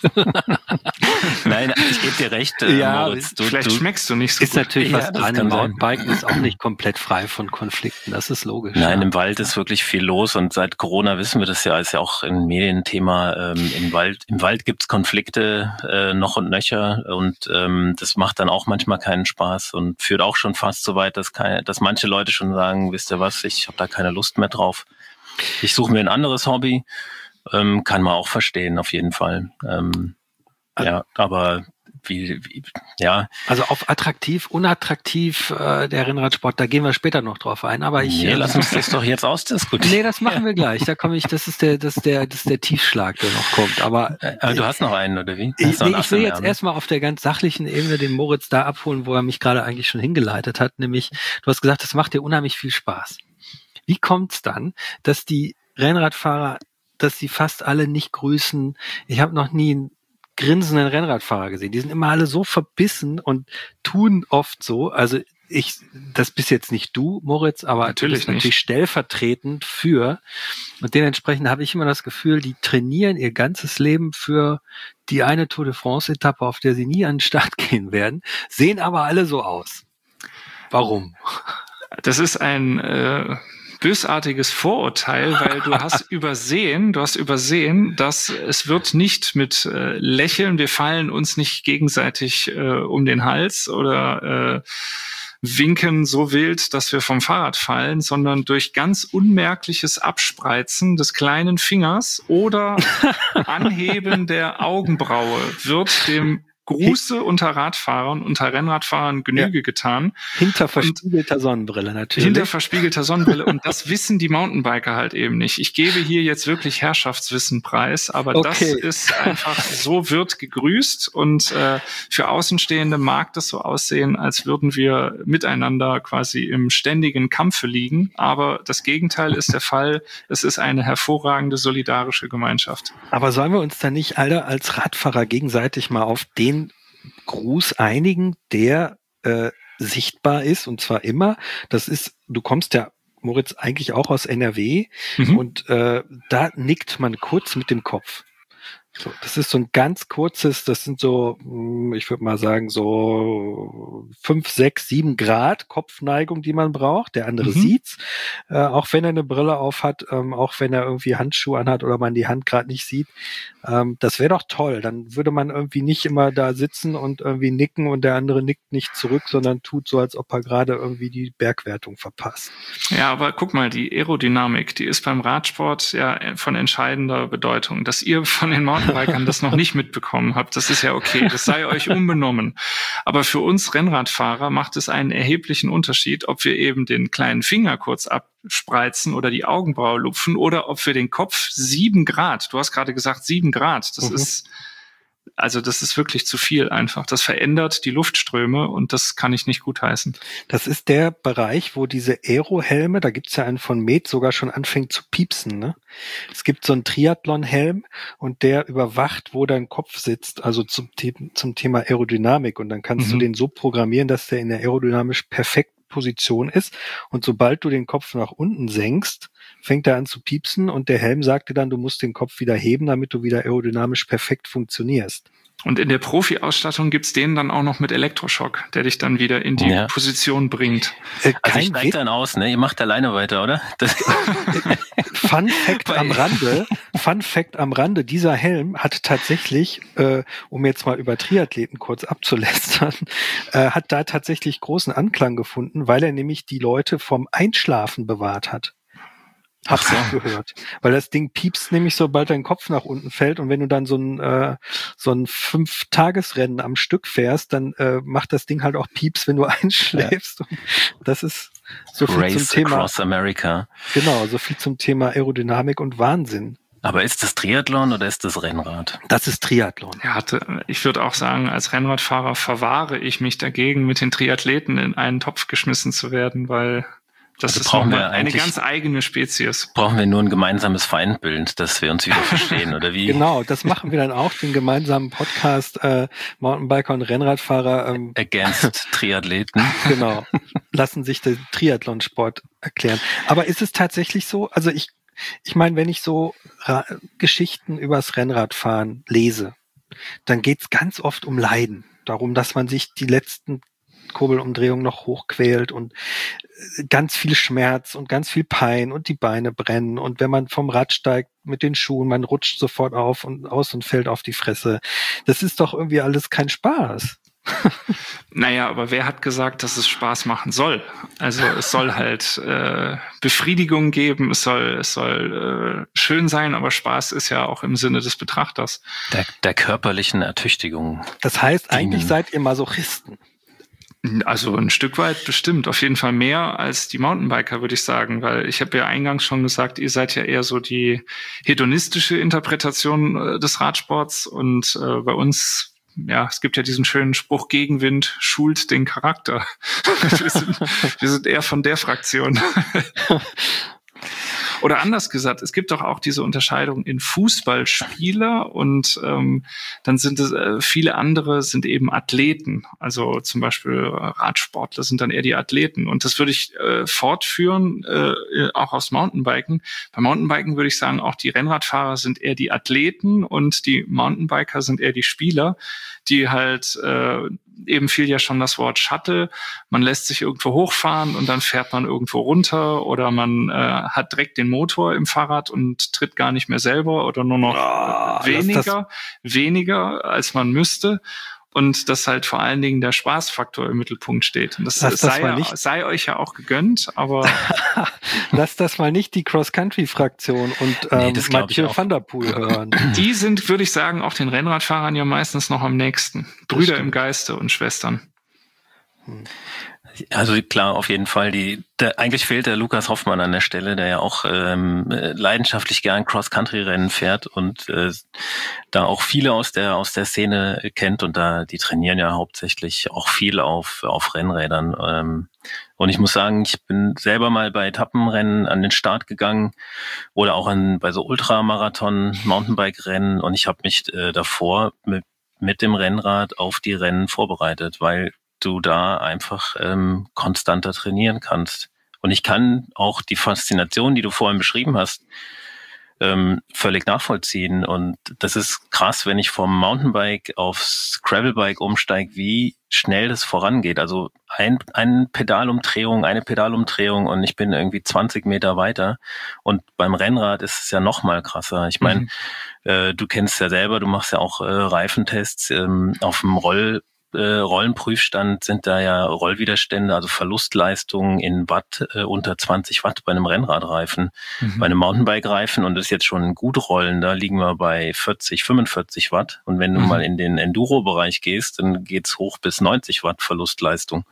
Nein, ich gebe dir recht, äh, ja, Moritz. Du, vielleicht du, schmeckst du nicht so ist gut. natürlich Ja, was das dran. kann Im sein. Mountainbiken ist auch nicht komplett frei von Konflikten. Das ist logisch. Nein, ja. im Wald ist wirklich viel los und seit Corona wissen wir das ja, ist ja auch ein Medienthema. Ähm, im Wald, im Wald gibt's Konflikte äh, noch und nöcher und ähm, das macht dann auch manchmal keinen Spaß und führt auch schon fast so weit, dass, keine, dass manche Leute schon sagen, wisst ihr was, ich habe da keine Lust mehr drauf. Ich suche mir ein anderes Hobby. Ähm, kann man auch verstehen, auf jeden Fall. Ähm, also, ja, aber wie, wie, ja. Also auf attraktiv, unattraktiv, äh, der Rennradsport, da gehen wir später noch drauf ein. Aber ich, nee, äh, lass uns das doch jetzt ausdiskutieren. Nee, das machen wir gleich. Da komme ich, das ist der, das ist der, das ist der Tiefschlag, der noch kommt. Aber, äh, aber du hast noch einen, oder wie? Ich, nee, ich will jetzt erstmal auf der ganz sachlichen Ebene den Moritz da abholen, wo er mich gerade eigentlich schon hingeleitet hat. Nämlich, du hast gesagt, das macht dir unheimlich viel Spaß. Wie kommt's dann, dass die Rennradfahrer, dass sie fast alle nicht grüßen? Ich habe noch nie einen grinsenden Rennradfahrer gesehen. Die sind immer alle so verbissen und tun oft so. Also ich, das bist jetzt nicht du, Moritz, aber natürlich, du bist natürlich stellvertretend für. Und dementsprechend habe ich immer das Gefühl, die trainieren ihr ganzes Leben für die eine Tour de France-Etappe, auf der sie nie an den Start gehen werden, sehen aber alle so aus. Warum? Das ist ein äh, bösartiges Vorurteil, weil du hast übersehen, du hast übersehen, dass es wird nicht mit äh, Lächeln, wir fallen uns nicht gegenseitig äh, um den Hals oder äh, winken so wild, dass wir vom Fahrrad fallen, sondern durch ganz unmerkliches Abspreizen des kleinen Fingers oder Anheben der Augenbraue wird dem Gruße unter Radfahrern, unter Rennradfahrern Genüge ja. getan. Hinter verspiegelter Sonnenbrille natürlich. Hinter verspiegelter Sonnenbrille. Und das wissen die Mountainbiker halt eben nicht. Ich gebe hier jetzt wirklich Herrschaftswissen preis, aber okay. das ist einfach, so wird gegrüßt. Und äh, für Außenstehende mag das so aussehen, als würden wir miteinander quasi im ständigen Kampfe liegen. Aber das Gegenteil ist der Fall. Es ist eine hervorragende solidarische Gemeinschaft. Aber sollen wir uns dann nicht alle als Radfahrer gegenseitig mal auf den Gruß einigen, der äh, sichtbar ist, und zwar immer. Das ist, du kommst ja, Moritz, eigentlich auch aus N R W mhm. und äh, da nickt man kurz mit dem Kopf. So, das ist so ein ganz kurzes, das sind so, ich würde mal sagen, so fünf, sechs, sieben Grad Kopfneigung, die man braucht. Der andere mhm. sieht's, äh, auch wenn er eine Brille auf hat, ähm, auch wenn er irgendwie Handschuhe anhat oder man die Hand gerade nicht sieht. Ähm, das wäre doch toll. Dann würde man irgendwie nicht immer da sitzen und irgendwie nicken und der andere nickt nicht zurück, sondern tut so, als ob er gerade irgendwie die Bergwertung verpasst. Ja, aber guck mal, die Aerodynamik, die ist beim Radsport ja von entscheidender Bedeutung. Dass ihr von den Mountainbikern das noch nicht mitbekommen habt, das ist ja okay, das sei euch unbenommen. Aber für uns Rennradfahrer macht es einen erheblichen Unterschied, ob wir eben den kleinen Finger kurz abspreizen oder die Augenbraue lupfen oder ob wir den Kopf sieben Grad, du hast gerade gesagt sieben Grad, das mhm. ist, also das ist wirklich zu viel einfach. Das verändert die Luftströme und das kann ich nicht gutheißen. Das ist der Bereich, wo diese Aerohelme, da gibt's ja einen von Med, sogar schon anfängt zu piepsen, ne? Es gibt so einen Triathlon-Helm und der überwacht, wo dein Kopf sitzt, also zum, zum Thema Aerodynamik, und dann kannst mhm. du den so programmieren, dass der in der aerodynamisch perfekten Position ist, und sobald du den Kopf nach unten senkst, fängt er an zu piepsen und der Helm sagt dir dann, du musst den Kopf wieder heben, damit du wieder aerodynamisch perfekt funktionierst. Und in der Profi-Ausstattung gibt's den dann auch noch mit Elektroschock, der dich dann wieder in die ja. Position bringt. Äh, also ich steig dann aus, ne? Ihr macht alleine weiter, oder? Das Fun Fact am Rande, Fun Fact am Rande, dieser Helm hat tatsächlich, äh, um jetzt mal über Triathleten kurz abzulästern, äh, hat da tatsächlich großen Anklang gefunden, weil er nämlich die Leute vom Einschlafen bewahrt hat. Hab's auch gehört. Weil das Ding piepst nämlich, sobald dein Kopf nach unten fällt, und wenn du dann so ein äh, so ein Fünf-Tages-Rennen am Stück fährst, dann äh, macht das Ding halt auch Pieps, wenn du einschläfst. Ja. Das ist so viel Race zum Thema across America. Genau, so viel zum Thema Aerodynamik und Wahnsinn. Aber ist das Triathlon oder ist das Rennrad? Das ist Triathlon. Ja, ich würde auch sagen, als Rennradfahrer verwahre ich mich dagegen, mit den Triathleten in einen Topf geschmissen zu werden, weil das also ist brauchen wir eine ganz eigene Spezies. Brauchen wir nur ein gemeinsames Feindbild, dass wir uns wieder verstehen, oder wie? Genau, das machen wir dann auch, den gemeinsamen Podcast äh, Mountainbiker und Rennradfahrer. Ähm, Against Triathleten. Genau, lassen sich den Triathlonsport erklären. Aber ist es tatsächlich so? Also ich, ich meine, wenn ich so Ra- Geschichten übers Rennradfahren lese, dann geht's ganz oft um Leiden. Darum, dass man sich die letzten Kurbelumdrehung noch hochquält und ganz viel Schmerz und ganz viel Pein und die Beine brennen und wenn man vom Rad steigt mit den Schuhen, man rutscht sofort auf und aus und fällt auf die Fresse. Das ist doch irgendwie alles kein Spaß. Naja, aber wer hat gesagt, dass es Spaß machen soll? Also es soll halt äh, Befriedigung geben, es soll es soll äh, schön sein, aber Spaß ist ja auch im Sinne des Betrachters. Der, der körperlichen Ertüchtigung. Das heißt, eigentlich seid ihr Masochisten. Also ein Stück weit bestimmt, auf jeden Fall mehr als die Mountainbiker, würde ich sagen, weil ich habe ja eingangs schon gesagt, ihr seid ja eher so die hedonistische Interpretation äh, des Radsports und äh, bei uns, ja, es gibt ja diesen schönen Spruch, Gegenwind schult den Charakter. wir, sind, wir sind eher von der Fraktion. Oder anders gesagt, es gibt doch auch diese Unterscheidung in Fußballspieler und ähm, dann sind es äh, viele andere sind eben Athleten. Also zum Beispiel Radsportler sind dann eher die Athleten. Und das würde ich äh, fortführen, äh, auch aus Mountainbiken. Bei Mountainbiken würde ich sagen, auch die Rennradfahrer sind eher die Athleten und die Mountainbiker sind eher die Spieler, die halt äh, eben fiel ja schon das Wort Shuttle. Man lässt sich irgendwo hochfahren und dann fährt man irgendwo runter oder man äh, hat direkt den Motor im Fahrrad und tritt gar nicht mehr selber oder nur noch oh, weniger, weniger als man müsste. Und dass halt vor allen Dingen der Spaßfaktor im Mittelpunkt steht. Und das, das sei, ja, sei euch ja auch gegönnt, aber lass das mal nicht die Cross-Country-Fraktion und ähm, nee, Mathieu van der Poel hören. Die sind, würde ich sagen, auch den Rennradfahrern ja meistens noch am nächsten. Brüder im Geiste und Schwestern. Hm. Also klar, auf jeden Fall. Die, der, eigentlich fehlt der Lukas Hoffmann an der Stelle, der ja auch ähm, leidenschaftlich gern Cross-Country-Rennen fährt und äh, da auch viele aus der aus der Szene kennt und da die trainieren ja hauptsächlich auch viel auf auf Rennrädern. Ähm, und ich muss sagen, ich bin selber mal bei Etappenrennen an den Start gegangen oder auch an bei so Ultramarathon, Mountainbike-Rennen und ich habe mich äh, davor mit mit dem Rennrad auf die Rennen vorbereitet, weil du da einfach ähm, konstanter trainieren kannst. Und ich kann auch die Faszination, die du vorhin beschrieben hast, ähm, völlig nachvollziehen. Und das ist krass, wenn ich vom Mountainbike aufs Gravelbike umsteige, wie schnell das vorangeht. Also ein, eine Pedalumdrehung, eine Pedalumdrehung und ich bin irgendwie zwanzig Meter weiter. Und beim Rennrad ist es ja noch mal krasser. Ich meine, mhm. äh, du kennst ja selber, du machst ja auch äh, Reifentests ähm, auf dem Roll Äh, Rollenprüfstand sind da ja Rollwiderstände, also Verlustleistungen in Watt äh, unter zwanzig Watt bei einem Rennradreifen. Mhm. Bei einem Mountainbike-Reifen, und das ist jetzt schon gut rollen, da liegen wir bei vierzig, fünfundvierzig Watt. Und wenn du mhm. mal in den Enduro-Bereich gehst, dann geht's hoch bis neunzig Watt Verlustleistung.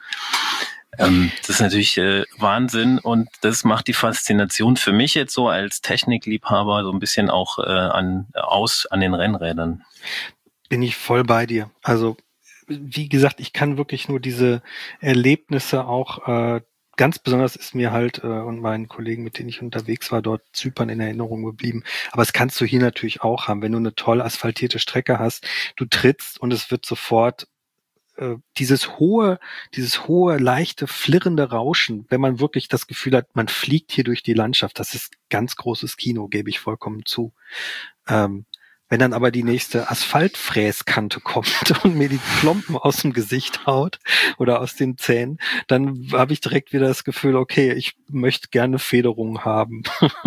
Ähm, das ist natürlich äh, Wahnsinn und das macht die Faszination für mich jetzt so als Technikliebhaber so ein bisschen auch äh, an aus an den Rennrädern. Bin ich voll bei dir. Also wie gesagt, ich kann wirklich nur diese Erlebnisse auch, äh, ganz besonders ist mir halt äh, und meinen Kollegen, mit denen ich unterwegs war, dort Zypern in Erinnerung geblieben. Aber das kannst du hier natürlich auch haben, wenn du eine toll asphaltierte Strecke hast, du trittst und es wird sofort äh, dieses hohe, dieses hohe, leichte, flirrende Rauschen, wenn man wirklich das Gefühl hat, man fliegt hier durch die Landschaft, das ist ganz großes Kino, gebe ich vollkommen zu. Ähm, Wenn dann aber die nächste Asphaltfräskante kommt und mir die Klompen aus dem Gesicht haut oder aus den Zähnen, dann habe ich direkt wieder das Gefühl, okay, ich möchte gerne Federung haben.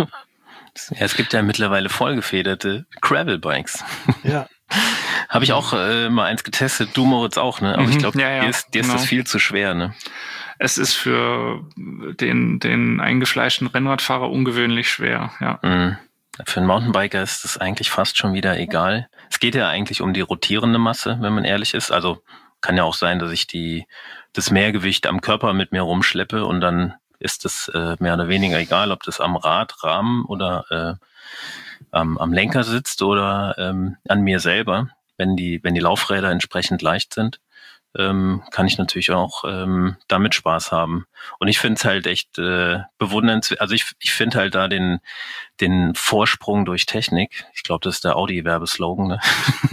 Ja, es gibt ja mittlerweile vollgefederte Gravelbikes. Ja. Habe ich auch äh, mal eins getestet, du Moritz auch, ne? Aber mhm, ich glaube, ja, ja, dir ist, dir genau. ist das viel zu schwer, ne? Es ist für den, den eingefleischten Rennradfahrer ungewöhnlich schwer, ja. Mhm. Für einen Mountainbiker ist das eigentlich fast schon wieder egal. Es geht ja eigentlich um die rotierende Masse, wenn man ehrlich ist. Also kann ja auch sein, dass ich die das Mehrgewicht am Körper mit mir rumschleppe und dann ist das äh, mehr oder weniger egal, ob das am Radrahmen oder äh, ähm, am Lenker sitzt oder ähm, an mir selber, wenn die, wenn die Laufräder entsprechend leicht sind, ähm, kann ich natürlich auch ähm, damit Spaß haben. Und ich finde es halt echt äh, bewundernswert. Also ich, ich finde halt da den, den Vorsprung durch Technik, ich glaube, das ist der Audi-Werbeslogan, ne?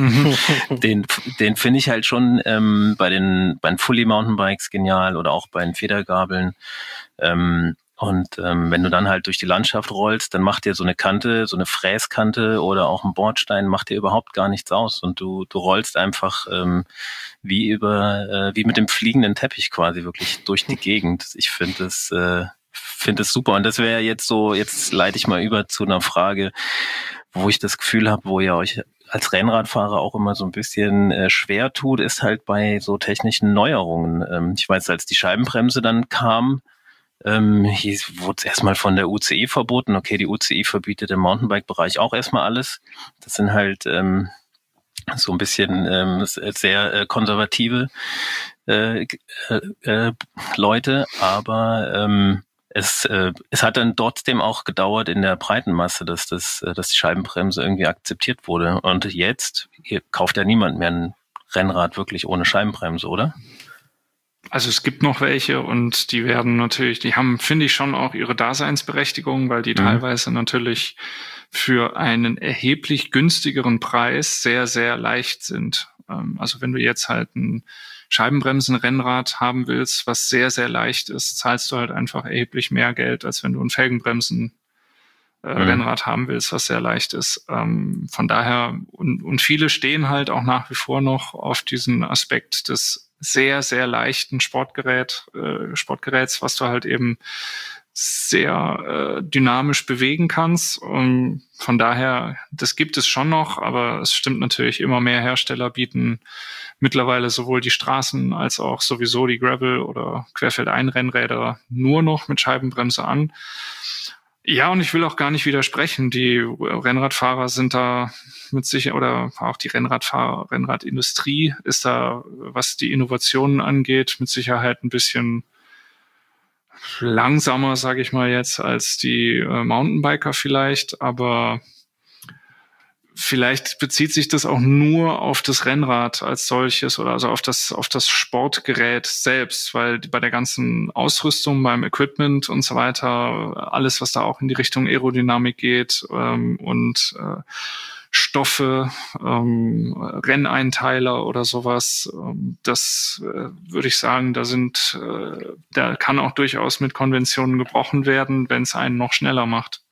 den, den finde ich halt schon ähm, bei den, bei den Fully Mountainbikes genial oder auch bei den Federgabeln. Ähm, Und ähm, wenn du dann halt durch die Landschaft rollst, dann macht dir so eine Kante, so eine Fräskante oder auch ein Bordstein, macht dir überhaupt gar nichts aus. Und du du rollst einfach ähm, wie über äh, wie mit dem fliegenden Teppich quasi wirklich durch die Gegend. Ich finde es äh, finde es super. Und das wäre jetzt so, jetzt leite ich mal über zu einer Frage, wo ich das Gefühl habe, wo ihr euch als Rennradfahrer auch immer so ein bisschen äh, schwer tut, ist halt bei so technischen Neuerungen. Ähm, ich weiß, als die Scheibenbremse dann kam, Ähm, hier wurde es erstmal von der U C I verboten. Okay, die U C I verbietet im Mountainbike-Bereich auch erstmal alles. Das sind halt ähm, so ein bisschen ähm, sehr äh, konservative äh, äh, äh, Leute, aber ähm, es, äh, es hat dann trotzdem auch gedauert in der breiten Masse, dass, das, dass die Scheibenbremse irgendwie akzeptiert wurde. Und jetzt hier kauft ja niemand mehr ein Rennrad wirklich ohne Scheibenbremse, oder? Also es gibt noch welche und die werden natürlich, die haben, finde ich, schon auch ihre Daseinsberechtigung, weil die mhm. teilweise natürlich für einen erheblich günstigeren Preis sehr, sehr leicht sind. Also wenn du jetzt halt ein Scheibenbremsen-Rennrad haben willst, was sehr, sehr leicht ist, zahlst du halt einfach erheblich mehr Geld, als wenn du ein Felgenbremsen Äh, mhm. Rennrad haben willst, was sehr leicht ist. Ähm, von daher, und, und viele stehen halt auch nach wie vor noch auf diesen Aspekt des sehr, sehr leichten Sportgerät, äh, Sportgeräts, was du halt eben sehr äh, dynamisch bewegen kannst. Und von daher, das gibt es schon noch, aber es stimmt natürlich, immer mehr Hersteller bieten mittlerweile sowohl die Straßen als auch sowieso die Gravel- oder Querfeldein-Rennräder nur noch mit Scheibenbremse an. Ja, und ich will auch gar nicht widersprechen. Die Rennradfahrer sind da mit sich, oder auch die Rennradfahrer, Rennradindustrie ist da, was die Innovationen angeht, mit Sicherheit ein bisschen langsamer, sage ich mal jetzt, als die äh, Mountainbiker vielleicht. Aber vielleicht bezieht sich das auch nur auf das Rennrad als solches oder also auf das auf das Sportgerät selbst, weil bei der ganzen Ausrüstung, beim Equipment und so weiter, alles, was da auch in die Richtung Aerodynamik geht ähm, und äh, Stoffe, ähm, Renneinteiler oder sowas, ähm, das äh, würde ich sagen, da sind, äh, da kann auch durchaus mit Konventionen gebrochen werden, wenn es einen noch schneller macht.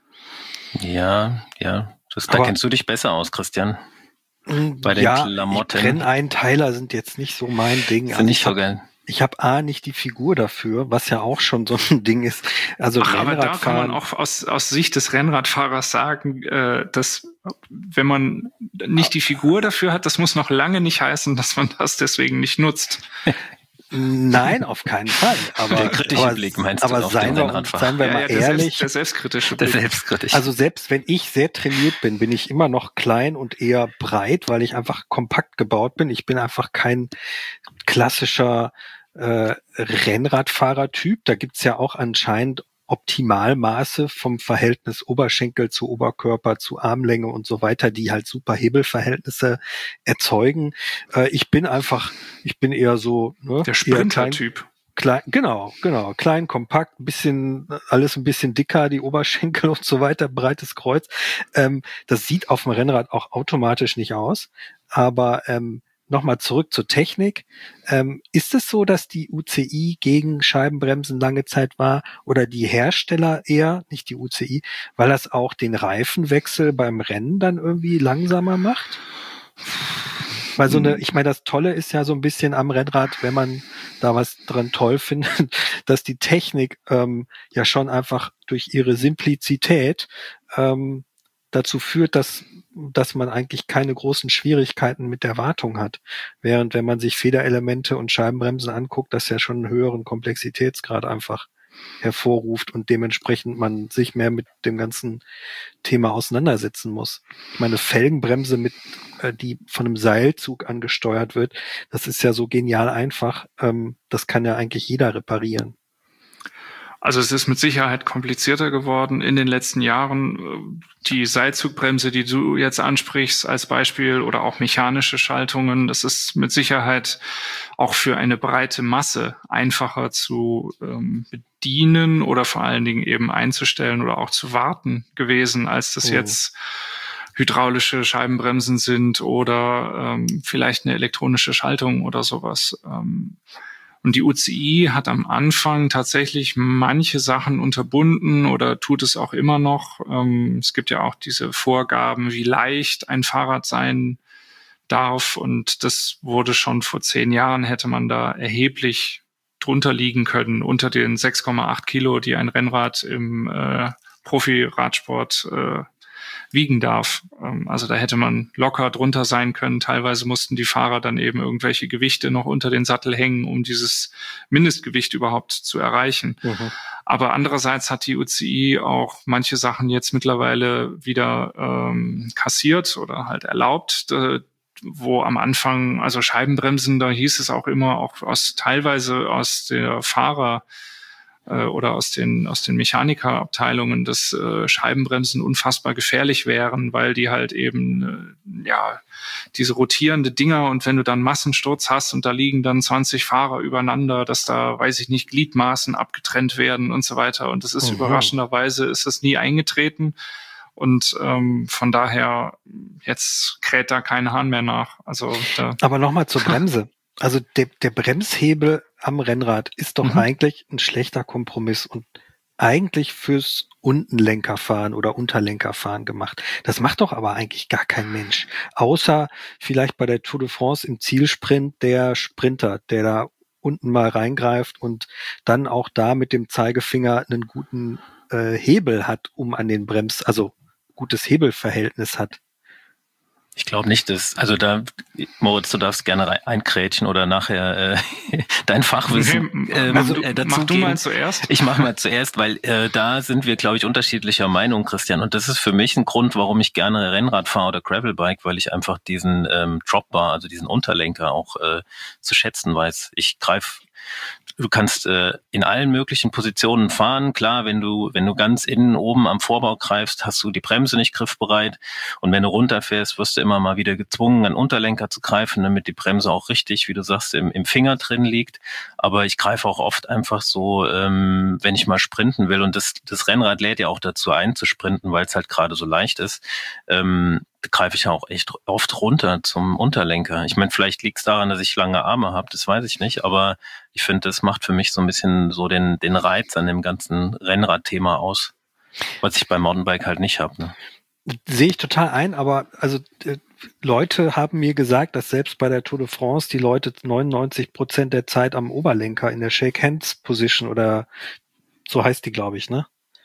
Ja, ja. Das, da kennst du dich besser aus, Christian. Bei den ja, Klamotten. Renneinteiler sind jetzt nicht so mein Ding. Sind also nicht ich so hab, geil. Ich habe A, nicht die Figur dafür, was ja auch schon so ein Ding ist. Also Ach, aber da kann man auch aus, aus Sicht des Rennradfahrers sagen, äh, dass wenn man nicht die Figur dafür hat, das muss noch lange nicht heißen, dass man das deswegen nicht nutzt. Nein, auf keinen Fall. Aber, der kritische aber, Blick meinst aber du auf seien, den wir, seien wir ja, mal ja, der ehrlich. Selbst, der selbstkritische Blick. Der selbstkritisch. Also selbst wenn ich sehr trainiert bin, bin ich immer noch klein und eher breit, weil ich einfach kompakt gebaut bin. Ich bin einfach kein klassischer äh, Rennradfahrer-Typ. Da gibt's ja auch anscheinend Optimalmaße vom Verhältnis Oberschenkel zu Oberkörper zu Armlänge und so weiter, die halt super Hebelverhältnisse erzeugen. Äh, ich bin einfach, ich bin eher so ne, der Sprinter-Typ. Klein, genau, genau, klein, kompakt, ein bisschen, alles ein bisschen dicker, die Oberschenkel und so weiter, breites Kreuz. Ähm, das sieht auf dem Rennrad auch automatisch nicht aus, aber ähm, nochmal zurück zur Technik. Ähm, ist es so, dass die U C I gegen Scheibenbremsen lange Zeit war oder die Hersteller eher, nicht die U C I, weil das auch den Reifenwechsel beim Rennen dann irgendwie langsamer macht? Weil so eine, ich meine, das Tolle ist ja so ein bisschen am Rennrad, wenn man da was dran toll findet, dass die Technik ähm, ja schon einfach durch ihre Simplizität ähm, dazu führt, dass dass man eigentlich keine großen Schwierigkeiten mit der Wartung hat. Während wenn man sich Federelemente und Scheibenbremsen anguckt, das ja schon einen höheren Komplexitätsgrad einfach hervorruft und dementsprechend man sich mehr mit dem ganzen Thema auseinandersetzen muss. Ich meine, Felgenbremse, mit äh, die von einem Seilzug angesteuert wird, das ist ja so genial einfach. Ähm, das kann ja eigentlich jeder reparieren. Also es ist mit Sicherheit komplizierter geworden in den letzten Jahren. Die Seilzugbremse, die du jetzt ansprichst als Beispiel, oder auch mechanische Schaltungen, das ist mit Sicherheit auch für eine breite Masse einfacher zu ähm, bedienen oder vor allen Dingen eben einzustellen oder auch zu warten gewesen, als das oh. jetzt hydraulische Scheibenbremsen sind oder ähm, vielleicht eine elektronische Schaltung oder sowas. Ähm, Und die U C I hat am Anfang tatsächlich manche Sachen unterbunden oder tut es auch immer noch. Ähm, es gibt ja auch diese Vorgaben, wie leicht ein Fahrrad sein darf. Und das wurde schon vor zehn Jahren, hätte man da erheblich drunter liegen können, unter den sechs Komma acht Kilo, die ein Rennrad im äh, Profi-Radsport äh, wiegen darf. Also da hätte man locker drunter sein können. Teilweise mussten die Fahrer dann eben irgendwelche Gewichte noch unter den Sattel hängen, um dieses Mindestgewicht überhaupt zu erreichen. Mhm. Aber andererseits hat die U C I auch manche Sachen jetzt mittlerweile wieder ähm, kassiert oder halt erlaubt, äh, wo am Anfang, also Scheibenbremsen, da hieß es auch immer, auch aus teilweise aus der Fahrer- oder aus den aus den Mechanikerabteilungen, dass äh, Scheibenbremsen unfassbar gefährlich wären, weil die halt eben äh, ja diese rotierende Dinger, und wenn du dann Massensturz hast und da liegen dann zwanzig Fahrer übereinander, dass da, weiß ich nicht, Gliedmaßen abgetrennt werden und so weiter, und das ist mhm. überraschenderweise ist das nie eingetreten, und ähm, von daher jetzt kräht da kein Hahn mehr nach. Also da aber nochmal zur Bremse. Also der, der Bremshebel am Rennrad ist doch mhm. eigentlich ein schlechter Kompromiss und eigentlich fürs Untenlenkerfahren oder Unterlenkerfahren gemacht. Das macht doch aber eigentlich gar kein Mensch. Außer vielleicht bei der Tour de France im Zielsprint der Sprinter, der da unten mal reingreift und dann auch da mit dem Zeigefinger einen guten äh, Hebel hat, um an den Brems, also gutes Hebelverhältnis hat. Ich glaube nicht, dass, also da, Moritz, du darfst gerne einkrätschen oder nachher äh, dein Fachwissen äh, also, äh, dazu mach du geben. Mal zuerst. Ich mache mal zuerst, weil äh, da sind wir, glaube ich, unterschiedlicher Meinung, Christian. Und das ist für mich ein Grund, warum ich gerne Rennrad fahre oder Gravelbike, weil ich einfach diesen ähm, Dropbar, also diesen Unterlenker auch äh, zu schätzen weiß. Ich greife Du kannst äh, in allen möglichen Positionen fahren. Klar, wenn du wenn du ganz innen oben am Vorbau greifst, hast du die Bremse nicht griffbereit. Und wenn du runterfährst, wirst du immer mal wieder gezwungen, einen Unterlenker zu greifen, damit die Bremse auch richtig, wie du sagst, im, im Finger drin liegt. Aber ich greife auch oft einfach so, ähm, wenn ich mal sprinten will. Und das, das Rennrad lädt ja auch dazu ein, zu sprinten, weil es halt gerade so leicht ist. Ähm, greife ich ja auch echt oft runter zum Unterlenker. Ich meine, vielleicht liegt es daran, dass ich lange Arme habe, das weiß ich nicht, aber ich finde, das macht für mich so ein bisschen so den den Reiz an dem ganzen Rennradthema aus, was ich beim Mountainbike halt nicht habe. Ne? Sehe ich total ein, aber also äh, Leute haben mir gesagt, dass selbst bei der Tour de France die Leute neunundneunzig Prozent der Zeit am Oberlenker in der Shake-Hands-Position oder so heißt die, glaube ich, ne?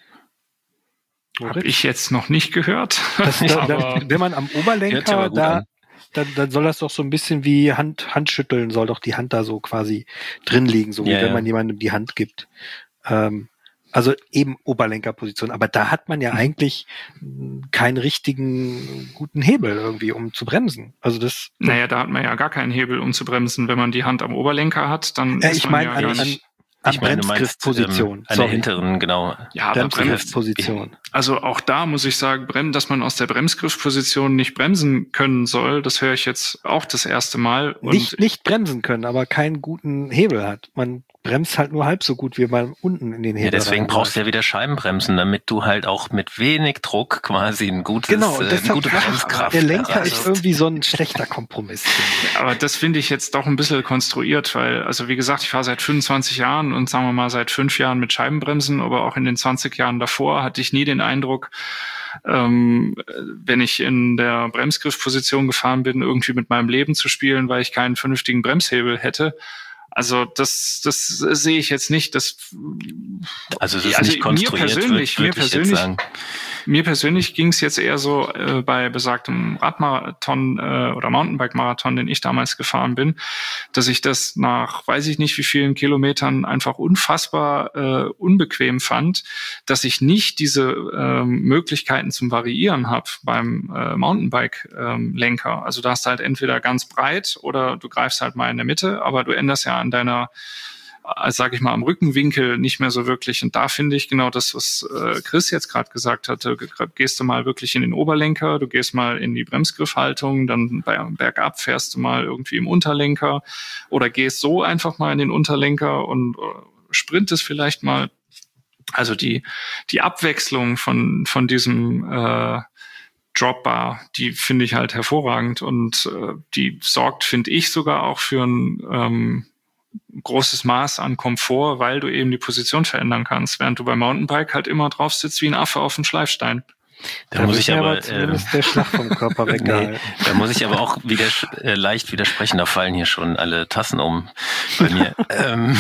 Habe ich jetzt noch nicht gehört. Das, da, da, wenn man am Oberlenker, da, dann, dann soll das doch so ein bisschen wie Hand, Handschütteln, soll doch die Hand da so quasi drin liegen, so wie ja, wenn ja. man jemandem die Hand gibt. Ähm, also eben Oberlenkerposition. Aber da hat man ja mhm. eigentlich keinen richtigen guten Hebel irgendwie, um zu bremsen. Also das. Naja, da hat man ja gar keinen Hebel, um zu bremsen. Wenn man die Hand am Oberlenker hat, dann ja, ist ich man mein, ja an, gar nicht... An, An Bremsgriffposition. Ähm, an der hinteren, genau. Ja, aber Bremsgriffposition. Also auch da muss ich sagen, Brem, dass man aus der Bremsgriffposition nicht bremsen können soll, das höre ich jetzt auch das erste Mal. Und nicht, nicht bremsen können, aber keinen guten Hebel hat. Man bremst halt nur halb so gut, wie man unten in den Hebel. Ja, deswegen brauchst du ja wieder Scheibenbremsen, damit du halt auch mit wenig Druck quasi ein gutes, genau, äh, eine gute Bremskraft. Der Lenker also ist irgendwie so ein schlechter Kompromiss. Aber das finde ich jetzt doch ein bisschen konstruiert, weil, also wie gesagt, ich fahre seit fünfundzwanzig Jahren und sagen wir mal seit fünf Jahren mit Scheibenbremsen, aber auch in den zwanzig Jahren davor hatte ich nie den Eindruck, ähm, wenn ich in der Bremsgriffposition gefahren bin, irgendwie mit meinem Leben zu spielen, weil ich keinen vernünftigen Bremshebel hätte. Also das, das sehe ich jetzt nicht. Das, also es ist also nicht konstruiert, mir persönlich, würd, würd mir persönlich, mir persönlich ging es jetzt eher so äh, bei besagtem Radmarathon äh, oder Mountainbike-Marathon, den ich damals gefahren bin, dass ich das nach, weiß ich nicht wie vielen Kilometern einfach unfassbar äh, unbequem fand, dass ich nicht diese äh, Möglichkeiten zum Variieren habe beim äh, Mountainbike-Lenker. Ähm, also da hast du halt entweder ganz breit oder du greifst halt mal in der Mitte, aber du änderst ja an deiner also sage ich mal, am Rückenwinkel nicht mehr so wirklich. Und da finde ich genau das, was äh, Chris jetzt gerade gesagt hatte. Gehst du mal wirklich in den Oberlenker, du gehst mal in die Bremsgriffhaltung, dann bei, bergab fährst du mal irgendwie im Unterlenker oder gehst so einfach mal in den Unterlenker und äh, sprintest vielleicht mal. Also die die Abwechslung von von diesem äh, Dropbar, die finde ich halt hervorragend und äh, die sorgt, finde ich, sogar auch für ein ähm, großes Maß an Komfort, weil du eben die Position verändern kannst, während du beim Mountainbike halt immer drauf sitzt wie ein Affe auf dem Schleifstein. Da, da muss ich aber, aber zumindest äh, der Schlag vom Körper weggehalten. Nee, da muss ich aber auch wieder äh, leicht widersprechen. Da fallen hier schon alle Tassen um bei mir. ähm,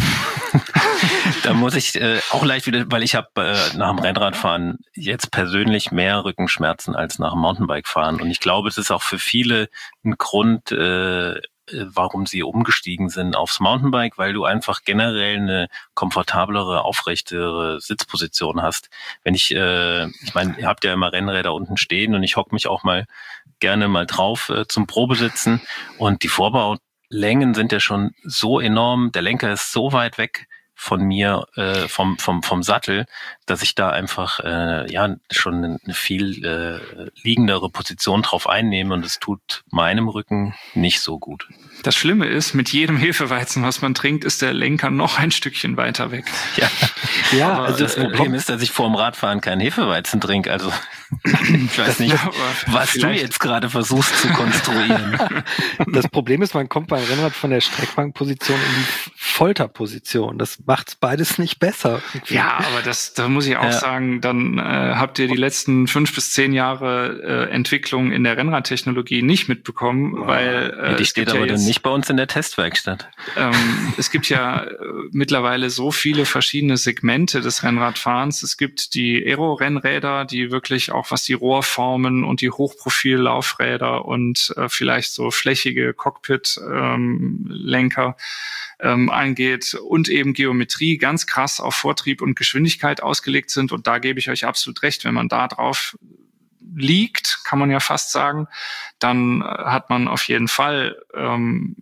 da muss ich äh, auch leicht wieder, weil ich habe äh, nach dem Rennradfahren jetzt persönlich mehr Rückenschmerzen als nach dem Mountainbikefahren. Und ich glaube, es ist auch für viele ein Grund, äh, warum sie umgestiegen sind aufs Mountainbike, weil du einfach generell eine komfortablere, aufrechtere Sitzposition hast. Wenn ich, äh, ich meine, ihr habt ja immer Rennräder unten stehen und ich hocke mich auch mal gerne mal drauf äh, zum Probesitzen und die Vorbaulängen sind ja schon so enorm, der Lenker ist so weit weg von mir, äh, vom, vom, vom Sattel, dass ich da einfach äh, ja schon eine viel äh, liegendere Position drauf einnehme und es tut meinem Rücken nicht so gut. Das Schlimme ist, mit jedem Hefeweizen, was man trinkt, ist der Lenker noch ein Stückchen weiter weg. Ja, ja aber also das Problem ist, dass ich vor dem Radfahren keinen Hefeweizen trinke. Also ich weiß nicht, was du jetzt gerade versuchst zu konstruieren. Das Problem ist, man kommt beim Rennrad von der Streckbankposition in die Folterposition. Das macht's beides nicht besser. Irgendwie. Ja, aber das, da muss ich auch ja. sagen, dann äh, habt ihr die letzten fünf bis zehn Jahre äh, Entwicklung in der Rennradtechnologie nicht mitbekommen, oh. weil äh, ja, die steht aber ja dann nicht bei uns in der Testwerkstatt. Ähm, es gibt ja äh, mittlerweile so viele verschiedene Segmente des Rennradfahrens. Es gibt die Aero-Rennräder, die wirklich auch was die Rohrformen und die Hochprofil-Laufräder und äh, vielleicht so flächige Cockpit-Lenker ähm, angeht und eben Geometrie ganz krass auf Vortrieb und Geschwindigkeit ausgelegt sind. Und da gebe ich euch absolut recht, wenn man da drauf liegt, kann man ja fast sagen, dann hat man auf jeden Fall ähm,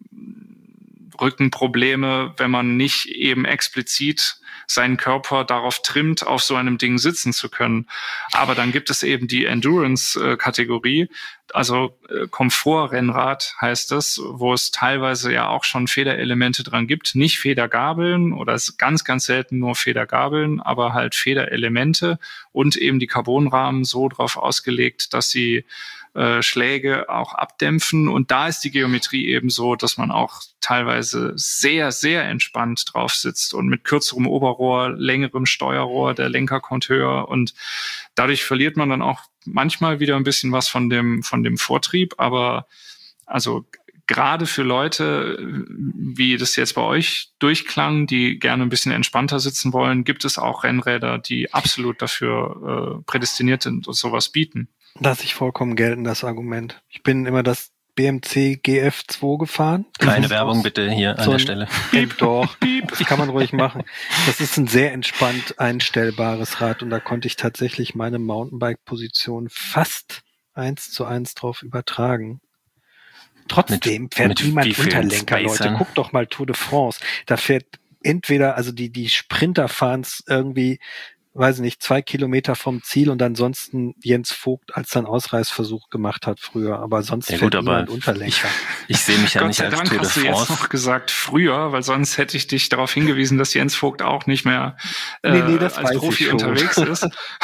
Rückenprobleme, wenn man nicht eben explizit seinen Körper darauf trimmt, auf so einem Ding sitzen zu können. Aber dann gibt es eben die Endurance-Kategorie, also äh, Komfort-Rennrad heißt es, wo es teilweise ja auch schon Federelemente dran gibt. Nicht Federgabeln oder ganz, ganz selten nur Federgabeln, aber halt Federelemente und eben die Carbonrahmen so drauf ausgelegt, dass sie äh, Schläge auch abdämpfen. Und da ist die Geometrie eben so, dass man auch teilweise sehr, sehr entspannt drauf sitzt und mit kürzerem Oberrohr, längerem Steuerrohr, der Lenker kommt höher und dadurch verliert man dann auch manchmal wieder ein bisschen was von dem, von dem Vortrieb, aber also gerade für Leute, wie das jetzt bei euch durchklang, die gerne ein bisschen entspannter sitzen wollen, gibt es auch Rennräder, die absolut dafür äh, prädestiniert sind und sowas bieten. Lass ich vollkommen gelten, das Argument. Ich bin immer das B M C G F zwei gefahren. Keine Werbung bitte hier an so der Stelle. Piep, doch, Piep. Das kann man ruhig machen. Das ist ein sehr entspannt einstellbares Rad und da konnte ich tatsächlich meine Mountainbike-Position fast eins zu eins drauf übertragen. Trotzdem mit, fährt mit niemand Unterlenker, Leute. Guckt doch mal Tour de France. Da fährt entweder, also die, die Sprinter fahren es irgendwie, weiß nicht, zwei Kilometer vom Ziel und ansonsten Jens Vogt als dann Ausreißversuch gemacht hat früher, aber sonst ja, fährt gut, niemand aber Unterlenker. Ich, ich sehe mich ja Gott nicht sei als Dank Tour de hast du France. jetzt noch gesagt früher, weil sonst hätte ich dich darauf hingewiesen, dass Jens Vogt auch nicht mehr äh, nee, nee, das als weiß Profi ich schon. unterwegs ist.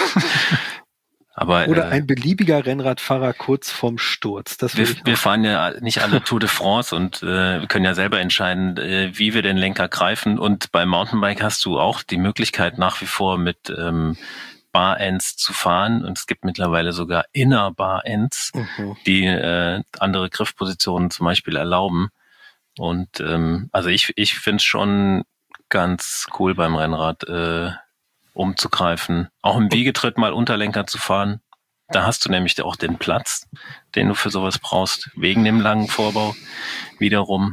Aber, Oder äh, ein beliebiger Rennradfahrer kurz vorm Sturz. Das wir, will ich wir fahren ja nicht alle Tour de France und äh, wir können ja selber entscheiden, äh, wie wir den Lenker greifen. Und beim Mountainbike hast du auch die Möglichkeit nach wie vor mit ähm, Bar-Ends zu fahren. Und es gibt mittlerweile sogar Inner-Bar-Ends, mhm. die äh, andere Griffpositionen zum Beispiel erlauben. Und ähm, also ich, ich finde es schon ganz cool beim Rennrad, äh, umzugreifen, auch im Wiegetritt mal Unterlenker zu fahren. Da hast du nämlich auch den Platz, den du für sowas brauchst, wegen dem langen Vorbau wiederum.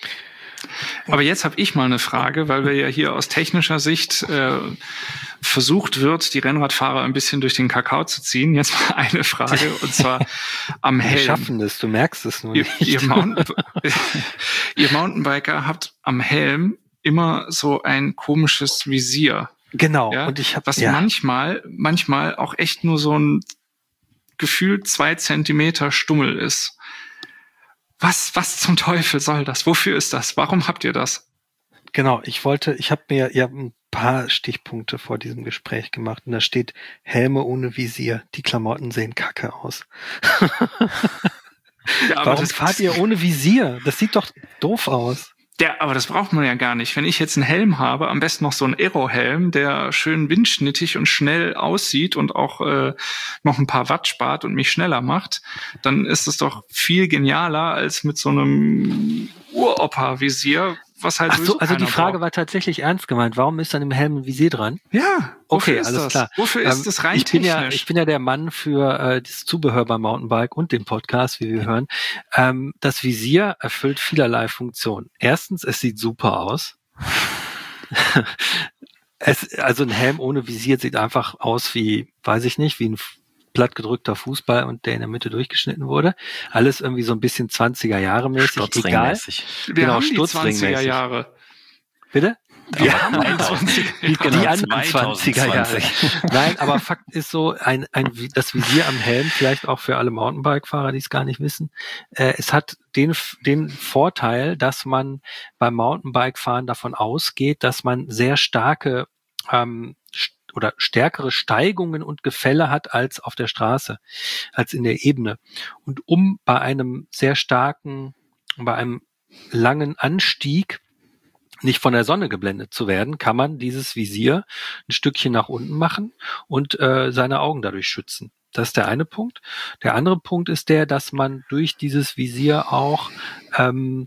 Aber jetzt habe ich mal eine Frage, weil wir ja hier aus technischer Sicht äh, versucht wird, die Rennradfahrer ein bisschen durch den Kakao zu ziehen. Jetzt mal eine Frage, und zwar am Helm. Wir schaffen das, du merkst es nur ihr, nicht. Ihr, Mountain, ihr Mountainbiker habt am Helm immer so ein komisches Visier. Genau. Ja? Und ich habe was ja. manchmal, manchmal auch echt nur so ein gefühlt zwei Zentimeter Stummel ist. Was, was zum Teufel soll das? Wofür ist das? Warum habt ihr das? Genau, ich wollte, ich habe mir ja ein paar Stichpunkte vor diesem Gespräch gemacht und da steht Helme ohne Visier. Die Klamotten sehen kacke aus. Ja, aber Warum das, fahrt ihr ohne Visier? Das sieht doch doof aus. Ja, aber das braucht man ja gar nicht. Wenn ich jetzt einen Helm habe, am besten noch so einen Aero-Helm, der schön windschnittig und schnell aussieht und auch äh, noch ein paar Watt spart und mich schneller macht, dann ist es doch viel genialer als mit so einem Uropa-Visier, was halt Ach so, sowieso also die keiner Frage braucht. war tatsächlich ernst gemeint. Warum ist an dem Helm ein Visier dran? Ja, wofür Okay, ist alles das? klar. Wofür ist Ähm, das rein ich bin technisch? ja, ich bin ja der Mann für äh, das Zubehör beim Mountainbike und dem Podcast, wie wir hören. Ähm, das Visier erfüllt vielerlei Funktionen. Erstens, es sieht super aus. es, also ein Helm ohne Visier sieht einfach aus wie, weiß ich nicht, wie ein plattgedrückter Fußball und der in der Mitte durchgeschnitten wurde. Alles irgendwie so ein bisschen zwanziger Jahre mäßig, egal. Stutzringmäßig. Wir genau, haben die Stutzringmäßig. zwanziger Jahre. Bitte? Wir haben die zwanzig. zwanziger Die, die Jahre. anderen zwanziger Jahre. Nein, aber Fakt ist so, ein, ein, das Visier am Helm, vielleicht auch für alle Mountainbike-Fahrer, die es gar nicht wissen, äh, es hat den, den Vorteil, dass man beim Mountainbike-Fahren davon ausgeht, dass man sehr starke ähm, oder stärkere Steigungen und Gefälle hat als auf der Straße, als in der Ebene. Und um bei einem sehr starken, bei einem langen Anstieg nicht von der Sonne geblendet zu werden, kann man dieses Visier ein Stückchen nach unten machen und äh, seine Augen dadurch schützen. Das ist der eine Punkt. Der andere Punkt ist der, dass man durch dieses Visier auch ähm,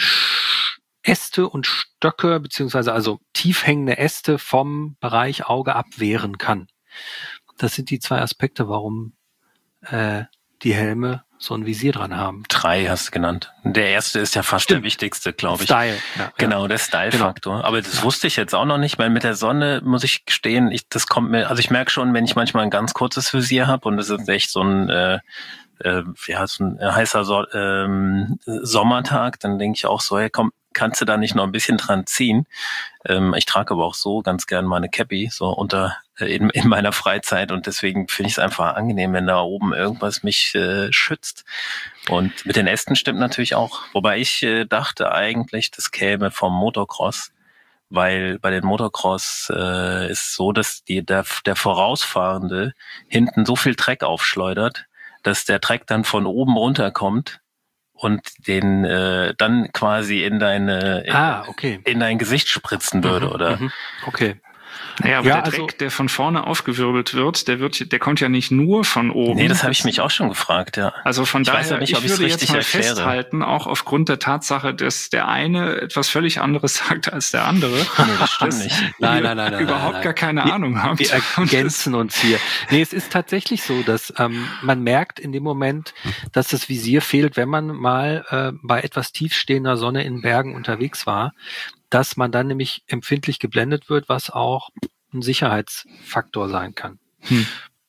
Äste und Stöcke, beziehungsweise also tief hängende Äste vom Bereich Auge abwehren kann. Das sind die zwei Aspekte, warum äh, die Helme so ein Visier dran haben. Drei hast du genannt. Der erste ist ja fast Stimmt. der wichtigste, glaube ich. Style. Ja, Genau, ja. der Style-Faktor. Aber das wusste ich jetzt auch noch nicht, weil mit der Sonne, muss ich gestehen, ich, das kommt mir, also ich merke schon, wenn ich manchmal ein ganz kurzes Visier habe und es ist echt so ein, äh, äh, ja, so ein heißer so ähm, Sommertag, dann denke ich auch so, hey, komm, kannst du da nicht noch ein bisschen dran ziehen? Ähm, ich trage aber auch so ganz gern meine Cappy, so unter äh, in, in meiner Freizeit und deswegen finde ich es einfach angenehm, wenn da oben irgendwas mich äh, schützt. Und mit den Ästen stimmt natürlich auch, wobei ich äh, dachte eigentlich, das käme vom Motocross, weil bei den Motocross äh, ist so, dass die der, der Vorausfahrende hinten so viel Dreck aufschleudert, dass der Dreck dann von oben runterkommt und den äh, dann quasi in deine in, Ah, okay. in dein Gesicht spritzen würde, Mhm, oder? mhm. Okay. Naja, aber Ja, der also- Dreck, der von vorne aufgewirbelt wird, der wird, der kommt ja nicht nur von oben. Nee, das habe ich mich auch schon gefragt, ja. Also von Ich daher, weiß ja nicht, ich ob ich's würde jetzt richtig mal erkläre. festhalten, auch aufgrund der Tatsache, dass der eine etwas völlig anderes sagt als der andere. Nee, das stimmt nicht. Nein, ihr nein, nein, nein, überhaupt nein, nein. gar keine Wir- Ahnung habt. Wir ergänzen uns hier. Nee, es ist tatsächlich so, dass ähm, man merkt in dem Moment, dass das Visier fehlt, wenn man mal äh, bei etwas tiefstehender Sonne in Bergen unterwegs war, dass man dann nämlich empfindlich geblendet wird, was auch ein Sicherheitsfaktor sein kann. Hm.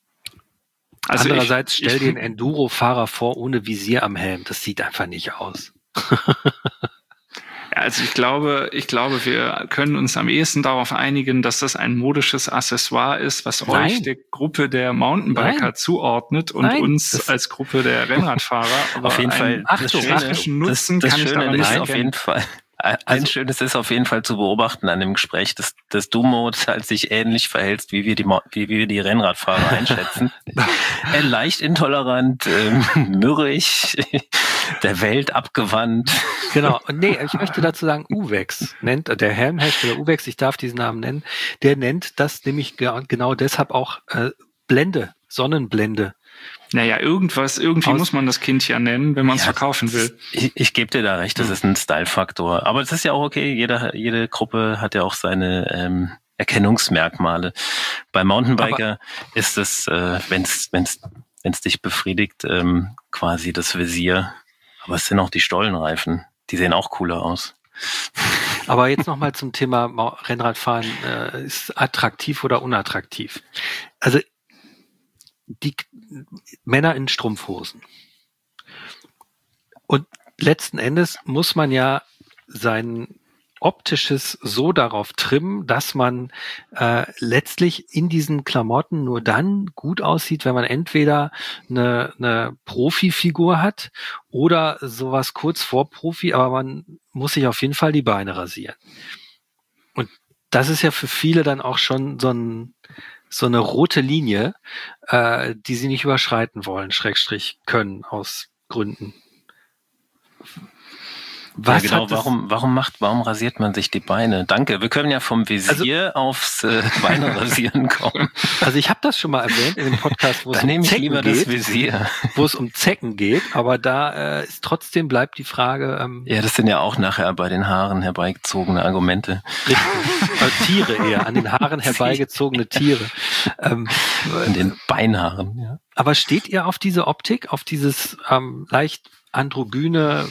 Also Andererseits ich, stell ich, dir einen Enduro-Fahrer vor ohne Visier am Helm. Das sieht einfach nicht aus. Also ich glaube, ich glaube, wir können uns am ehesten darauf einigen, dass das ein modisches Accessoire ist, was Nein. euch der Gruppe der Mountainbiker Nein. zuordnet und Nein, uns das- als Gruppe der Rennradfahrer. Aber Auf jeden Fall, einen Achtung, praktischen Nutzen das, das kann ich Schöne daran nicht ist auf erkennen. jeden Fall, ein Also- Schönes ist auf jeden Fall zu beobachten an dem Gespräch, dass, dass du, Moritz, halt sich ähnlich verhältst, wie wir die, Mo- wie wir die Rennradfahrer einschätzen. äh, leicht intolerant, ähm, mürrisch, der Welt abgewandt. Genau. Und nee, ich möchte dazu sagen, Uvex nennt, der Helmhersteller Uvex, ich darf diesen Namen nennen, der nennt das nämlich ge- genau deshalb auch äh, Blende, Sonnenblende. Naja, irgendwas, irgendwie Aus- muss man das Kind ja nennen, wenn man es Ja, verkaufen will. Ich, ich gebe dir da recht, das ist ein Style-Faktor. Aber es ist ja auch okay, jeder, jede Gruppe hat ja auch seine ähm, Erkennungsmerkmale. Bei Mountainbiker ist es, äh, wenn es wenn's, wenn's dich befriedigt, ähm, quasi das Visier. Aber es sind auch die Stollenreifen. Die sehen auch cooler aus. Aber jetzt nochmal zum Thema Mau- Rennradfahren, äh, ist attraktiv oder unattraktiv? Also die K- Männer in Strumpfhosen. Und letzten Endes muss man ja seinen Optisches so darauf trimmen, dass man äh, letztlich in diesen Klamotten nur dann gut aussieht, wenn man entweder eine, eine Profifigur hat oder sowas kurz vor Profi, aber man muss sich auf jeden Fall die Beine rasieren. Und das ist ja für viele dann auch schon so ein so eine rote Linie, äh, die sie nicht überschreiten wollen, Schrägstrich können, aus Gründen. Was ja, genau, warum, warum macht, warum rasiert man sich die Beine? Danke, wir können ja vom Visier also, aufs äh, Beine rasieren kommen. Also ich habe das schon mal erwähnt in dem Podcast, wo es um Zecken lieber geht, das Visier. wo es um Zecken geht, aber da äh, ist trotzdem bleibt die Frage. Ähm, ja, das sind ja auch nachher bei den Haaren herbeigezogene Argumente. Richtig, also Tiere eher, an den Haaren herbeigezogene Tiere. Ähm, an den Beinhaaren, ja. Aber steht ihr auf diese Optik, auf dieses ähm, leicht androgyne?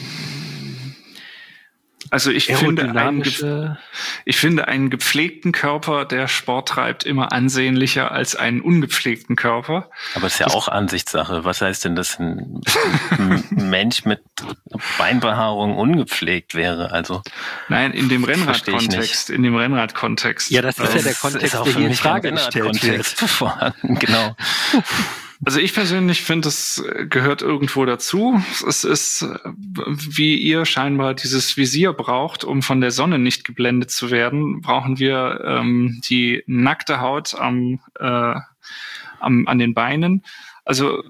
Also ich finde, einen, ich finde einen gepflegten Körper, der Sport treibt, immer ansehnlicher als einen ungepflegten Körper. Aber es ist ja das auch Ansichtssache. Was heißt denn, dass ein, ein Mensch mit Beinbehaarung ungepflegt wäre? Also nein, in dem Rennradkontext, in dem Rennradkontext. Ja, das ist das ja der Kontext, der hier in Frage gestellt wird. Vorhanden, genau. Also ich persönlich finde, es gehört irgendwo dazu. Es ist, wie ihr scheinbar dieses Visier braucht, um von der Sonne nicht geblendet zu werden, brauchen wir ähm, die nackte Haut am, äh, am an den Beinen. Also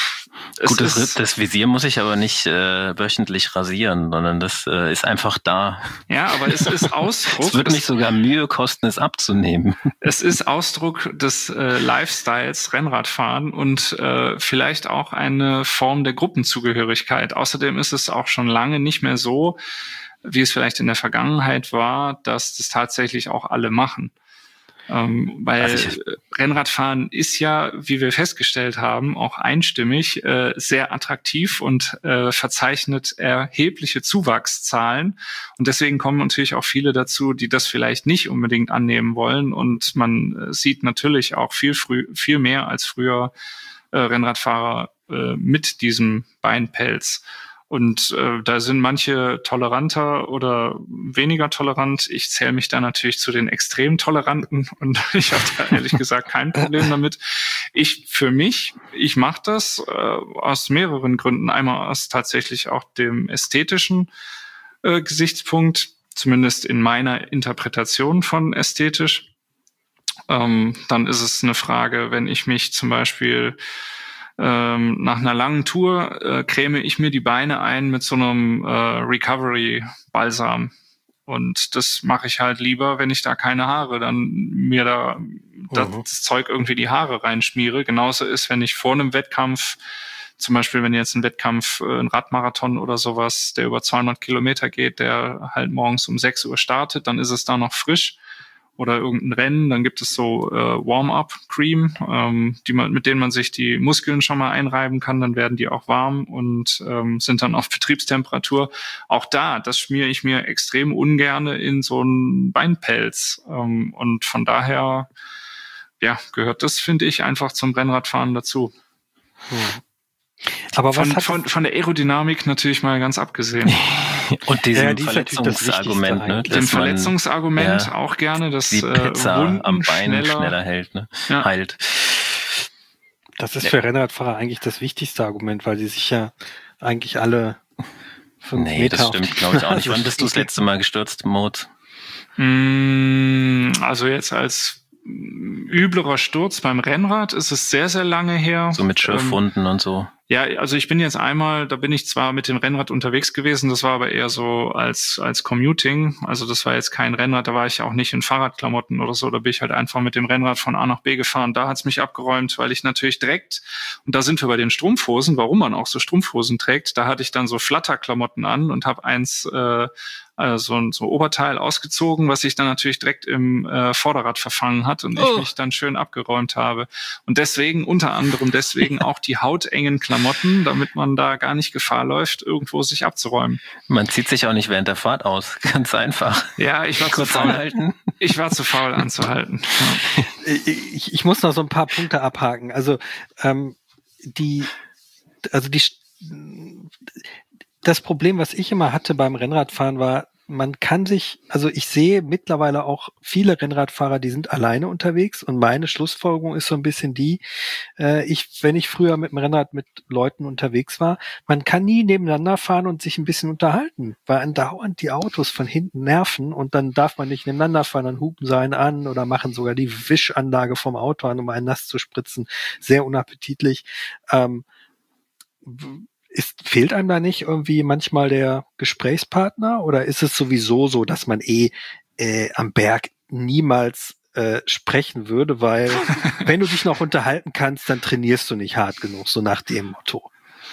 es gut, das, ist, das Visier muss ich aber nicht äh, wöchentlich rasieren, sondern das äh, ist einfach da. Ja, aber es ist Ausdruck. Es wird mich sogar Mühe kosten, es abzunehmen. Es ist Ausdruck des äh, Lifestyles Rennradfahren und äh, vielleicht auch eine Form der Gruppenzugehörigkeit. Außerdem ist es auch schon lange nicht mehr so, wie es vielleicht in der Vergangenheit war, dass das tatsächlich auch alle machen. Ähm, weil also ich, Rennradfahren ist ja, wie wir festgestellt haben, auch einstimmig äh, sehr attraktiv und äh, verzeichnet erhebliche Zuwachszahlen. Und deswegen kommen natürlich auch viele dazu, die das vielleicht nicht unbedingt annehmen wollen. Und man äh, sieht natürlich auch viel früh, viel mehr als früher äh, Rennradfahrer äh, mit diesem Beinpelz. Und äh, da sind manche toleranter oder weniger tolerant. Ich zähle mich da natürlich zu den extrem Toleranten und ich habe da ehrlich gesagt kein Problem damit. Ich für mich, ich mache das äh, aus mehreren Gründen. Einmal aus tatsächlich auch dem ästhetischen äh, Gesichtspunkt, zumindest in meiner Interpretation von ästhetisch. Ähm, dann ist es eine Frage, wenn ich mich zum Beispiel Ähm, nach einer langen Tour äh, creme ich mir die Beine ein mit so einem äh, Recovery-Balsam. Und das mache ich halt lieber, wenn ich da keine Haare, dann mir da das, uh-huh. das Zeug irgendwie die Haare reinschmiere. Genauso ist, wenn ich vor einem Wettkampf, zum Beispiel wenn jetzt ein Wettkampf, äh, ein Radmarathon oder sowas, der über zweihundert Kilometer geht, der halt morgens um sechs Uhr startet, dann ist es da noch frisch. Oder irgendein Rennen, dann gibt es so äh, Warm-up-Cream, ähm, die man, mit denen man sich die Muskeln schon mal einreiben kann, dann werden die auch warm und ähm, sind dann auf Betriebstemperatur. Auch da, das schmiere ich mir extrem ungerne in so einen Beinpelz. Ähm, und von daher, ja, gehört das, finde ich, einfach zum Rennradfahren dazu. Hm. Aber von, was hat von, von der Aerodynamik natürlich mal ganz abgesehen. Und diesem ja, die Verletzungsargument, ne? Dem Verletzungsargument ja, auch gerne, dass die Pizza äh, Wunden am Bein schneller, schneller hält, ne? Ja. heilt. Das ist für Rennradfahrer eigentlich das wichtigste Argument, weil sie sich ja eigentlich alle fünf nee, Meter das stimmt, glaube ich auch nicht. Wann bist du das letzte Mal gestürzt, Moritz? Also jetzt als üblerer Sturz beim Rennrad ist es sehr, sehr lange her. So mit Schürfwunden ähm, und so. Ja, also ich bin jetzt einmal, da bin ich zwar mit dem Rennrad unterwegs gewesen, das war aber eher so als als Commuting, also das war jetzt kein Rennrad, da war ich auch nicht in Fahrradklamotten oder so, da bin ich halt einfach mit dem Rennrad von A nach B gefahren, da hat's mich abgeräumt, weil ich natürlich direkt, und da sind wir bei den Strumpfhosen, warum man auch so Strumpfhosen trägt, da hatte ich dann so Flatterklamotten an und habe eins äh, also so ein so Oberteil ausgezogen, was sich dann natürlich direkt im äh, Vorderrad verfangen hat und oh. ich mich dann schön abgeräumt habe. Und deswegen, unter anderem deswegen auch die hautengen Klamotten, damit man da gar nicht Gefahr läuft, irgendwo sich abzuräumen. Man zieht sich auch nicht während der Fahrt aus, ganz einfach. Ja, ich war Kurz zu faul. Anhalten. Ich war zu faul anzuhalten. Ja. Ich, ich muss noch so ein paar Punkte abhaken. Also ähm, die, also die das Problem, was ich immer hatte beim Rennradfahren, war, man kann sich, also ich sehe mittlerweile auch viele Rennradfahrer, die sind alleine unterwegs und meine Schlussfolgerung ist so ein bisschen die, äh, ich, wenn ich früher mit dem Rennrad mit Leuten unterwegs war, man kann nie nebeneinander fahren und sich ein bisschen unterhalten, weil andauernd die Autos von hinten nerven und dann darf man nicht nebeneinander fahren, dann hupen sie einen an oder machen sogar die Wischanlage vom Auto an, um einen nass zu spritzen. Sehr unappetitlich. Ähm, Ist, fehlt einem da nicht irgendwie manchmal der Gesprächspartner oder ist es sowieso so, dass man eh äh, am Berg niemals äh, sprechen würde, weil wenn du dich noch unterhalten kannst, dann trainierst du nicht hart genug, so nach dem Motto.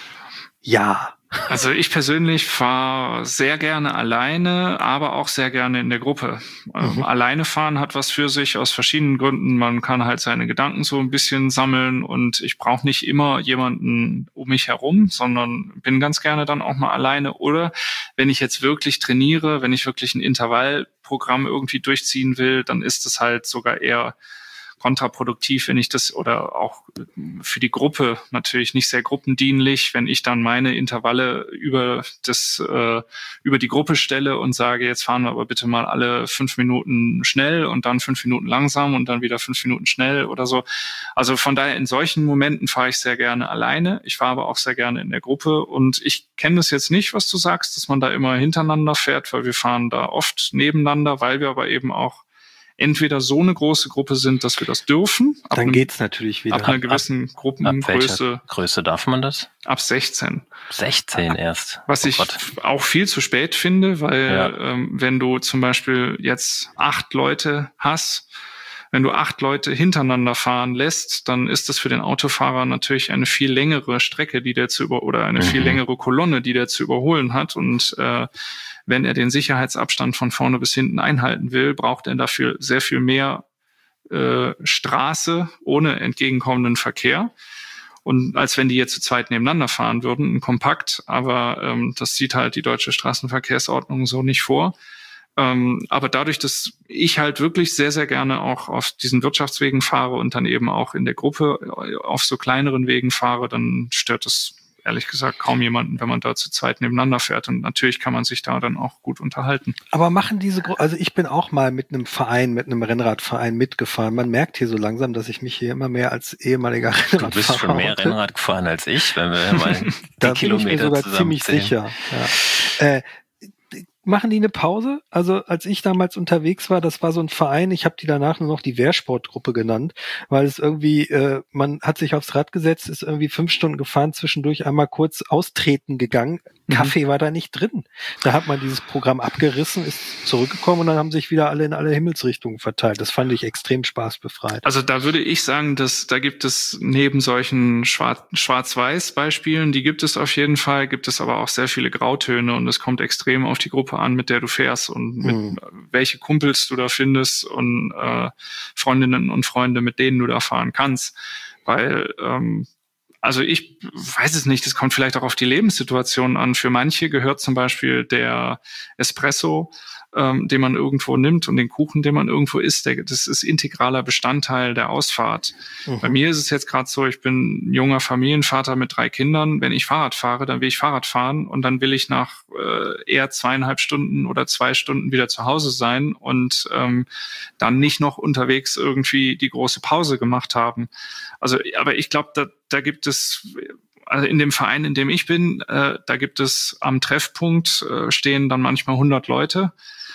Ja. Also ich persönlich fahre sehr gerne alleine, aber auch sehr gerne in der Gruppe. Mhm. Ähm, alleine fahren hat was für sich aus verschiedenen Gründen. Man kann halt seine Gedanken so ein bisschen sammeln und ich brauche nicht immer jemanden um mich herum, sondern bin ganz gerne dann auch mal alleine. Oder wenn ich jetzt wirklich trainiere, wenn ich wirklich ein Intervallprogramm irgendwie durchziehen will, dann ist es halt sogar eher kontraproduktiv, wenn ich das, oder auch für die Gruppe natürlich nicht sehr gruppendienlich, wenn ich dann meine Intervalle über das äh, über die Gruppe stelle und sage, jetzt fahren wir aber bitte mal alle fünf Minuten schnell und dann fünf Minuten langsam und dann wieder fünf Minuten schnell oder so. Also von daher in solchen Momenten fahre ich sehr gerne alleine. Ich fahre aber auch sehr gerne in der Gruppe und ich kenne das jetzt nicht, was du sagst, dass man da immer hintereinander fährt, weil wir fahren da oft nebeneinander, weil wir aber eben auch entweder so eine große Gruppe sind, dass wir das dürfen. Dann einem, geht's natürlich wieder. Ab einer gewissen ab, Gruppengröße. Ab Größe darf man das? Ab sechzehn. sechzehn erst. Was oh ich Gott. auch viel zu spät finde, weil ja. ähm, wenn du zum Beispiel jetzt acht Leute hast, wenn du acht Leute hintereinander fahren lässt, dann ist das für den Autofahrer natürlich eine viel längere Strecke, die der zu über oder eine mhm. viel längere Kolonne, die der zu überholen hat. Und äh, wenn er den Sicherheitsabstand von vorne bis hinten einhalten will, braucht er dafür sehr viel mehr äh, Straße ohne entgegenkommenden Verkehr. Und als wenn die jetzt zu zweit nebeneinander fahren würden, ein Kompakt. Aber ähm, das sieht halt die deutsche Straßenverkehrsordnung so nicht vor. Ähm, aber dadurch, dass ich halt wirklich sehr, sehr gerne auch auf diesen Wirtschaftswegen fahre und dann eben auch in der Gruppe auf so kleineren Wegen fahre, dann stört es ehrlich gesagt kaum jemanden, wenn man da zu zweit nebeneinander fährt. Und natürlich kann man sich da dann auch gut unterhalten. Aber machen diese, Gru- also ich bin auch mal mit einem Verein, mit einem Rennradverein mitgefahren. Man merkt hier so langsam, dass ich mich hier immer mehr als ehemaliger Rennradfahrer. Du bist schon mehr orte. Rennrad gefahren als ich, wenn wir mal die da Kilometer bin ich mir sogar ziemlich zusammenzählen. sicher. Ja. Äh, machen die eine Pause? Also als ich damals unterwegs war, das war so ein Verein, ich habe die danach nur noch die Wehrsportgruppe genannt, weil es irgendwie, äh, man hat sich aufs Rad gesetzt, ist irgendwie fünf Stunden gefahren, zwischendurch einmal kurz austreten gegangen. Kaffee war da nicht drin. Da hat man dieses Programm abgerissen, ist zurückgekommen und dann haben sich wieder alle in alle Himmelsrichtungen verteilt. Das fand ich extrem spaßbefreit. Also da würde ich sagen, dass da gibt es neben solchen Schwarz- Schwarz-Weiß-Beispielen, die gibt es auf jeden Fall, gibt es aber auch sehr viele Grautöne und es kommt extrem auf die Gruppe an, mit der du fährst und mit mhm. welche Kumpels du da findest und äh, Freundinnen und Freunde, mit denen du da fahren kannst. Weil ähm, Also ich weiß es nicht, das kommt vielleicht auch auf die Lebenssituation an. Für manche gehört zum Beispiel der Espresso, ähm, den man irgendwo nimmt und den Kuchen, den man irgendwo isst, der, das ist integraler Bestandteil der Ausfahrt. Mhm. Bei mir ist es jetzt gerade so, ich bin ein junger Familienvater mit drei Kindern. Wenn ich Fahrrad fahre, dann will ich Fahrrad fahren und dann will ich nach äh, eher zweieinhalb Stunden oder zwei Stunden wieder zu Hause sein und ähm, dann nicht noch unterwegs irgendwie die große Pause gemacht haben. Also, aber ich glaube, da, da gibt es, also in dem Verein, in dem ich bin, äh, da gibt es am Treffpunkt äh, stehen dann manchmal hundert Leute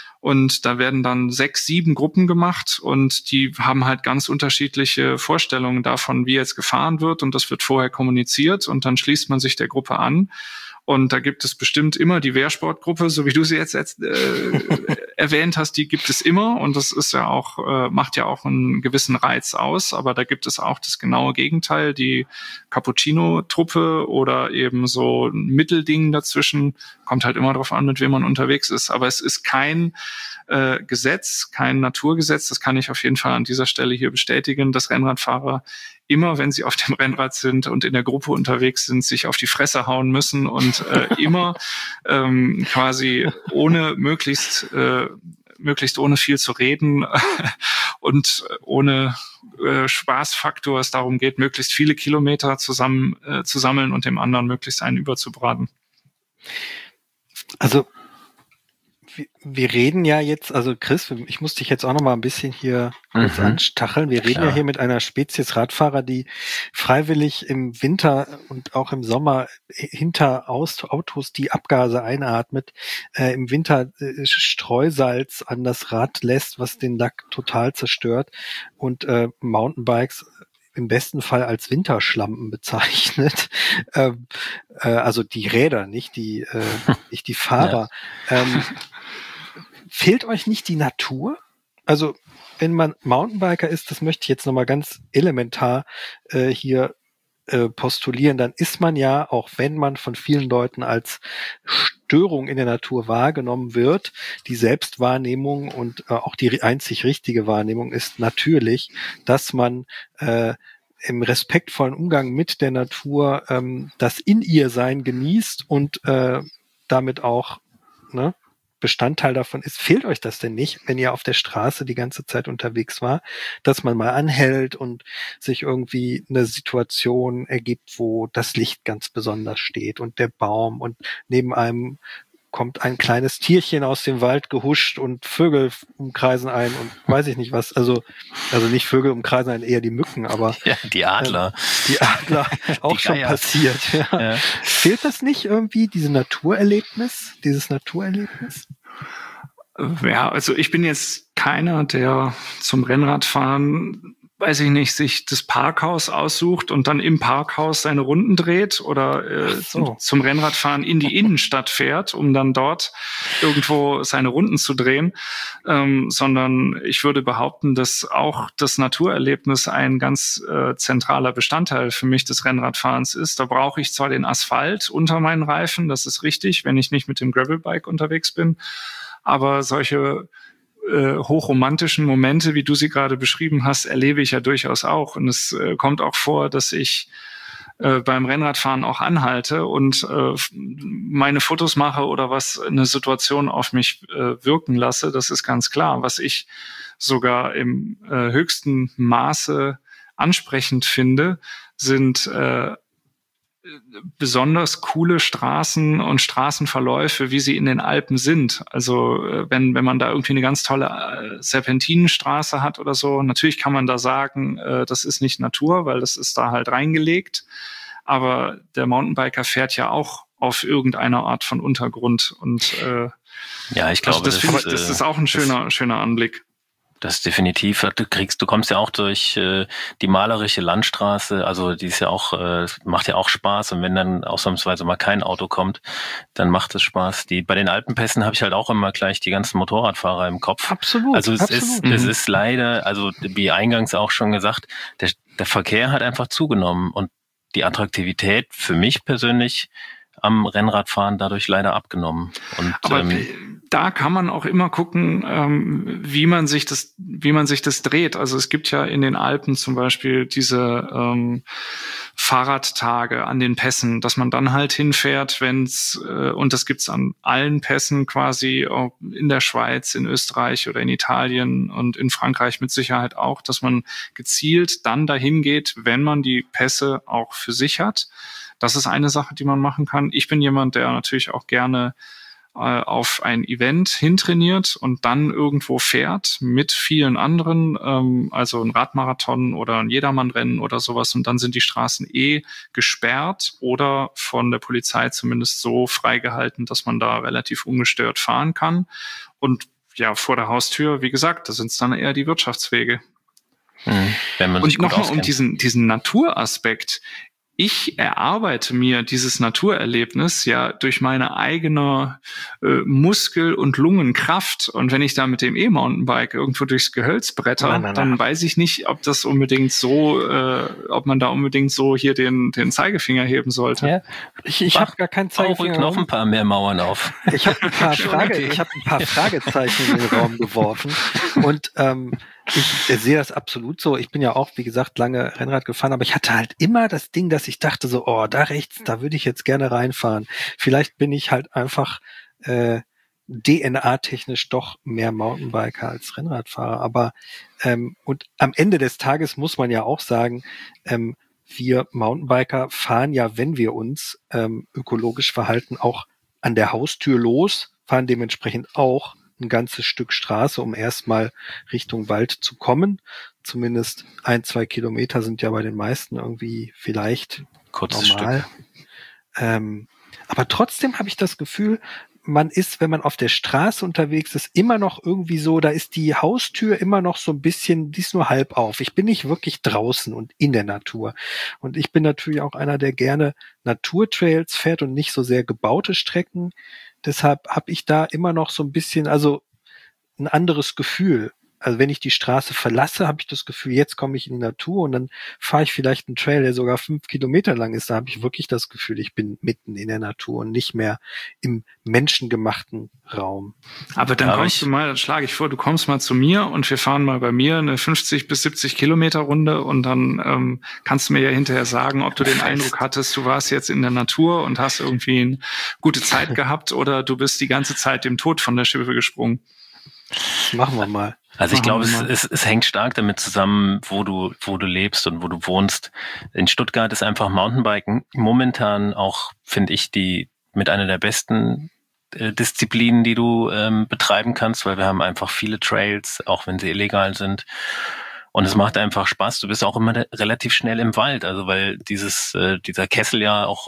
und da werden dann sechs, sieben Gruppen gemacht und die haben halt ganz unterschiedliche Vorstellungen davon, wie jetzt gefahren wird und das wird vorher kommuniziert und dann schließt man sich der Gruppe an. Und da gibt es bestimmt immer die Wehrsportgruppe, so wie du sie jetzt, jetzt äh, erwähnt hast, die gibt es immer und das ist ja auch, äh, macht ja auch einen gewissen Reiz aus, aber da gibt es auch das genaue Gegenteil, die Cappuccino-Truppe oder eben so ein Mittelding dazwischen, kommt halt immer drauf an, mit wem man unterwegs ist, aber es ist kein äh, Gesetz, kein Naturgesetz, das kann ich auf jeden Fall an dieser Stelle hier bestätigen, dass Rennradfahrer immer, wenn sie auf dem Rennrad sind und in der Gruppe unterwegs sind, sich auf die Fresse hauen müssen und äh, immer ähm, quasi ohne möglichst äh, möglichst ohne viel zu reden und ohne äh, Spaßfaktor es darum geht, möglichst viele Kilometer zusammen äh, zu sammeln und dem anderen möglichst einen überzubraten. Also wir, wir reden ja jetzt, also Chris, ich muss dich jetzt auch noch mal ein bisschen hier kurz Mhm. anstacheln. Wir reden Klar. ja hier mit einer Spezies Radfahrer, die freiwillig im Winter und auch im Sommer hinter Aus- Autos die Abgase einatmet, äh, im Winter äh, Streusalz an das Rad lässt, was den Lack total zerstört und äh, Mountainbikes im besten Fall als Winterschlampen bezeichnet. Ähm, äh, also die Räder, nicht die, äh, nicht die Fahrer. Ja. Ähm, fehlt euch nicht die Natur? Also wenn man Mountainbiker ist, das möchte ich jetzt nochmal ganz elementar äh, hier äh, postulieren, dann ist man ja, auch wenn man von vielen Leuten als Störung in der Natur wahrgenommen wird, die Selbstwahrnehmung und äh, auch die einzig richtige Wahrnehmung ist natürlich, dass man äh, im respektvollen Umgang mit der Natur ähm, das in ihr Sein genießt und äh, damit auch ne, Bestandteil davon ist. Fehlt euch das denn nicht, wenn ihr auf der Straße die ganze Zeit unterwegs war, dass man mal anhält und sich irgendwie eine Situation ergibt, wo das Licht ganz besonders steht und der Baum und neben einem kommt ein kleines Tierchen aus dem Wald gehuscht und Vögel umkreisen einen und weiß ich nicht was. Also also nicht Vögel umkreisen einen, eher die Mücken, aber ja, die Adler. Ähm, die Adler auch die schon Geier. passiert. Ja. Ja. Fehlt das nicht irgendwie, diese Naturerlebnis, dieses Naturerlebnis? Ja, also ich bin jetzt keiner, der zum Rennradfahren, weiß ich nicht, sich das Parkhaus aussucht und dann im Parkhaus seine Runden dreht oder äh, so. zum Rennradfahren in die Innenstadt fährt, um dann dort irgendwo seine Runden zu drehen, ähm, sondern ich würde behaupten, dass auch das Naturerlebnis ein ganz äh, zentraler Bestandteil für mich des Rennradfahrens ist. Da brauche ich zwar den Asphalt unter meinen Reifen, das ist richtig, wenn ich nicht mit dem Gravelbike unterwegs bin, aber solche äh, hochromantischen Momente, wie du sie gerade beschrieben hast, erlebe ich ja durchaus auch. Und es äh, kommt auch vor, dass ich äh, beim Rennradfahren auch anhalte und äh, meine Fotos mache oder was eine Situation auf mich äh, wirken lasse. Das ist ganz klar. Was ich sogar im äh, höchsten Maße ansprechend finde, sind äh, besonders coole Straßen und Straßenverläufe, wie sie in den Alpen sind. Also wenn wenn man da irgendwie eine ganz tolle äh, Serpentinenstraße hat oder so, natürlich kann man da sagen, äh, das ist nicht Natur, weil das ist da halt reingelegt. Aber der Mountainbiker fährt ja auch auf irgendeiner Art von Untergrund und äh, ja, ich glaube, also das, das, finde ist, ich, das ist auch ein schöner schöner Anblick. Das ist definitiv, du kriegst, du kommst ja auch durch äh, die malerische Landstraße, also die ist ja auch, äh, macht ja auch Spaß und wenn dann ausnahmsweise mal kein Auto kommt, dann macht es Spaß. Die bei den Alpenpässen habe ich halt auch immer gleich die ganzen Motorradfahrer im Kopf. Absolut. Also es absolut. ist, mhm. es ist leider, also wie eingangs auch schon gesagt, der, der Verkehr hat einfach zugenommen und die Attraktivität für mich persönlich am Rennradfahren dadurch leider abgenommen. Und, aber ähm, da kann man auch immer gucken, ähm, wie man sich das, wie man sich das dreht. Also es gibt ja in den Alpen zum Beispiel diese ähm, Fahrradtage an den Pässen, dass man dann halt hinfährt, wenn's äh, und das gibt's an allen Pässen quasi auch in der Schweiz, in Österreich oder in Italien und in Frankreich mit Sicherheit auch, dass man gezielt dann dahin geht, wenn man die Pässe auch für sich hat. Das ist eine Sache, die man machen kann. Ich bin jemand, der natürlich auch gerne äh, auf ein Event hintrainiert und dann irgendwo fährt mit vielen anderen, ähm, also ein Radmarathon oder ein Jedermannrennen oder sowas. Und dann sind die Straßen eh gesperrt oder von der Polizei zumindest so freigehalten, dass man da relativ ungestört fahren kann. Und ja, vor der Haustür, wie gesagt, da sind es dann eher die Wirtschaftswege. Mhm, wenn man sich und gut nochmal auskennt. um diesen, diesen Naturaspekt. Ich erarbeite mir dieses Naturerlebnis ja durch meine eigene äh, Muskel- und Lungenkraft. Und wenn ich da mit dem E-Mountainbike irgendwo durchs Gehölz bretter, nein, nein, dann nein. weiß ich nicht, ob das unbedingt so, äh, ob man da unbedingt so hier den, den Zeigefinger heben sollte. Ja. Ich, ich habe gar keinen Zeigefinger. Auch noch ein paar mehr Mauern auf. Ich habe ein paar Frage, ich habe ein paar Fragezeichen in den Raum geworfen und ähm, ich sehe das absolut so. Ich bin ja auch, wie gesagt, lange Rennrad gefahren, aber ich hatte halt immer das Ding, dass ich dachte so, oh, da rechts, da würde ich jetzt gerne reinfahren. Vielleicht bin ich halt einfach äh, D N A-technisch doch mehr Mountainbiker als Rennradfahrer. Aber ähm, und am Ende des Tages muss man ja auch sagen, ähm, wir Mountainbiker fahren ja, wenn wir uns ähm, ökologisch verhalten, auch an der Haustür los, fahren dementsprechend auch ein ganzes Stück Straße, um erstmal Richtung Wald zu kommen. Zumindest ein, zwei Kilometer sind ja bei den meisten irgendwie vielleicht Kurzes normal. Stück. Ähm, aber trotzdem habe ich das Gefühl, man ist, wenn man auf der Straße unterwegs ist, immer noch irgendwie so, da ist die Haustür immer noch so ein bisschen, die ist nur halb auf. Ich bin nicht wirklich draußen und in der Natur. Und ich bin natürlich auch einer, der gerne Naturtrails fährt und nicht so sehr gebaute Strecken. Deshalb habe ich da immer noch so ein bisschen, also ein anderes Gefühl. Also wenn ich die Straße verlasse, habe ich das Gefühl, jetzt komme ich in die Natur und dann fahre ich vielleicht einen Trail, der sogar fünf Kilometer lang ist. Da habe ich wirklich das Gefühl, ich bin mitten in der Natur und nicht mehr im menschengemachten Raum. Aber dann Aber kommst ich- du mal, dann schlage ich vor, du kommst mal zu mir und wir fahren mal bei mir eine fünfzig bis siebzig Kilometer Runde und dann ähm, kannst du mir ja hinterher sagen, ob du den Eindruck hattest, du warst jetzt in der Natur und hast irgendwie eine gute Zeit gehabt oder du bist die ganze Zeit dem Tod von der Schippe gesprungen. Das machen wir mal. Also ich Machen glaube, wir es, mal. es, es hängt stark damit zusammen, wo du, wo du lebst und wo du wohnst. In Stuttgart ist einfach Mountainbiken momentan auch, finde ich, die mit einer der besten äh, Disziplinen, die du ähm, betreiben kannst, weil wir haben einfach viele Trails, auch wenn sie illegal sind. Und es macht einfach Spaß. Du bist auch immer de- relativ schnell im Wald, also weil dieses äh, dieser Kessel ja auch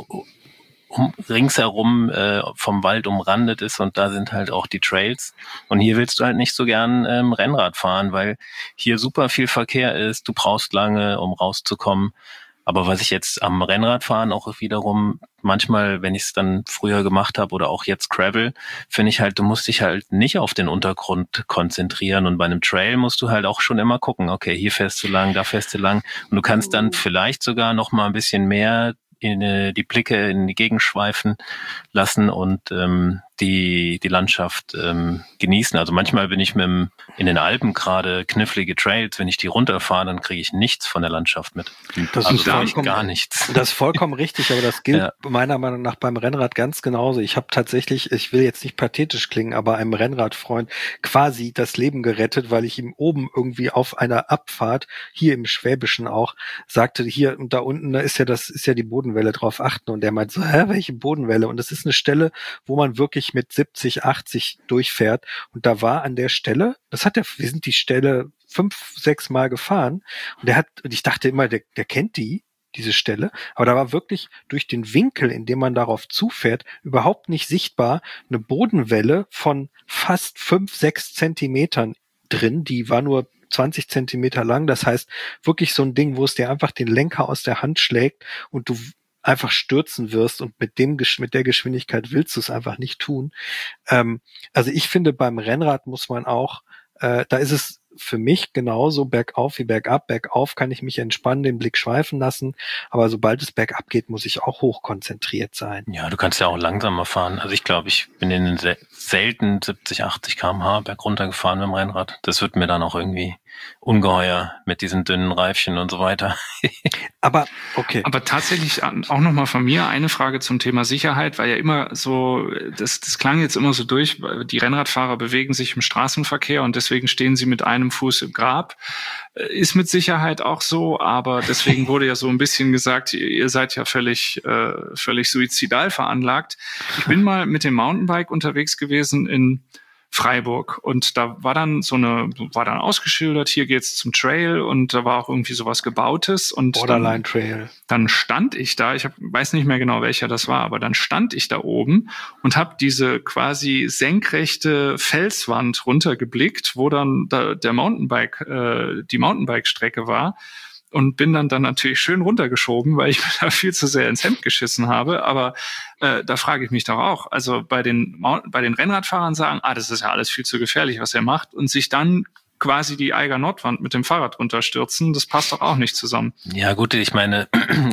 um, ringsherum äh, vom Wald umrandet ist und da sind halt auch die Trails. Und hier willst du halt nicht so gern ähm, Rennrad fahren, weil hier super viel Verkehr ist, du brauchst lange, um rauszukommen. Aber was ich jetzt am Rennradfahren auch wiederum manchmal, wenn ich es dann früher gemacht habe oder auch jetzt Gravel, finde ich halt, du musst dich halt nicht auf den Untergrund konzentrieren und bei einem Trail musst du halt auch schon immer gucken, okay, hier fährst du lang, da fährst du lang und du kannst dann vielleicht sogar noch mal ein bisschen mehr in, äh, die Blicke in die Gegend schweifen lassen und ähm, die die Landschaft ähm, genießen. Also manchmal bin ich mit dem, in den Alpen gerade knifflige Trails, wenn ich die runterfahre, dann kriege ich nichts von der Landschaft mit. Das also ist wirklich vollkommen- gar nichts. Das ist vollkommen richtig, aber das gilt Ja. meiner Meinung nach beim Rennrad ganz genauso. Ich habe tatsächlich, ich will jetzt nicht pathetisch klingen, aber einem Rennradfreund quasi das Leben gerettet, weil ich ihm oben irgendwie auf einer Abfahrt, hier im Schwäbischen auch, sagte, hier und da unten, da ist ja das, ist ja die Bodenwelle, drauf achten. Und er meint so, hä, welche Bodenwelle? Und das ist eine Stelle, wo man wirklich mit siebzig, achtzig durchfährt. Und da war an der Stelle, das hat er, wir sind die Stelle fünf, sechs Mal gefahren. Und der hat, und ich dachte immer, der, der kennt die, diese Stelle. Aber da war wirklich durch den Winkel, in dem man darauf zufährt, überhaupt nicht sichtbar eine Bodenwelle von fast fünf, sechs Zentimetern drin. Die war nur zwanzig Zentimeter lang. Das heißt, wirklich so ein Ding, wo es dir einfach den Lenker aus der Hand schlägt und du einfach stürzen wirst und mit dem mit der Geschwindigkeit willst du es einfach nicht tun. Ähm, also ich finde, beim Rennrad muss man auch, äh, da ist es für mich genauso bergauf wie bergab. Bergauf kann ich mich entspannen, den Blick schweifen lassen, aber sobald es bergab geht, muss ich auch hochkonzentriert sein. Ja, du kannst ja auch langsamer fahren. Also ich glaube, ich bin in den se- selten siebzig, achtzig Kilometer pro Stunde berg runter gefahren mit dem Rennrad. Das wird mir dann auch irgendwie ungeheuer mit diesen dünnen Reifchen und so weiter. Aber okay. Aber tatsächlich an- auch nochmal von mir eine Frage zum Thema Sicherheit, weil ja immer so, das, das klang jetzt immer so durch, die Rennradfahrer bewegen sich im Straßenverkehr und deswegen stehen sie mit einem Fuß im Grab. Ist mit Sicherheit auch so, aber deswegen wurde ja so ein bisschen gesagt, ihr, ihr seid ja völlig, äh, völlig suizidal veranlagt. Ich bin mal mit dem Mountainbike unterwegs gewesen in Freiburg und da war dann so eine, war dann ausgeschildert, hier geht's zum Trail und da war auch irgendwie sowas Gebautes und Borderline Trail. dann stand ich da, ich hab, weiß nicht mehr genau, welcher das war, aber dann stand ich da oben und habe diese quasi senkrechte Felswand runtergeblickt, wo dann da der Mountainbike, äh, die Mountainbike-Strecke war und bin dann dann natürlich schön runtergeschoben, weil ich mir da viel zu sehr ins Hemd geschissen habe. Aber äh, da frage ich mich doch auch, also bei den Mount- bei den Rennradfahrern sagen, ah, das ist ja alles viel zu gefährlich, was er macht, und sich dann quasi die Eiger Nordwand mit dem Fahrrad runterstürzen, das passt doch auch nicht zusammen. Ja gut, ich meine,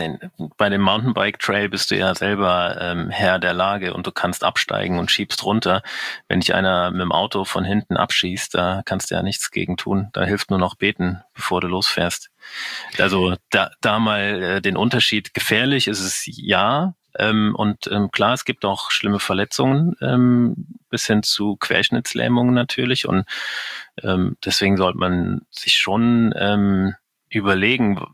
bei dem Mountainbike-Trail bist du ja selber ähm, Herr der Lage und du kannst absteigen und schiebst runter. Wenn dich einer mit dem Auto von hinten abschießt, da kannst du ja nichts gegen tun. Da hilft nur noch beten, bevor du losfährst. Also da, da mal äh, den Unterschied. Gefährlich ist es ja. Ähm, und ähm, klar, es gibt auch schlimme Verletzungen, ähm, bis hin zu Querschnittslähmungen natürlich. Und ähm, deswegen sollte man sich schon ähm, überlegen,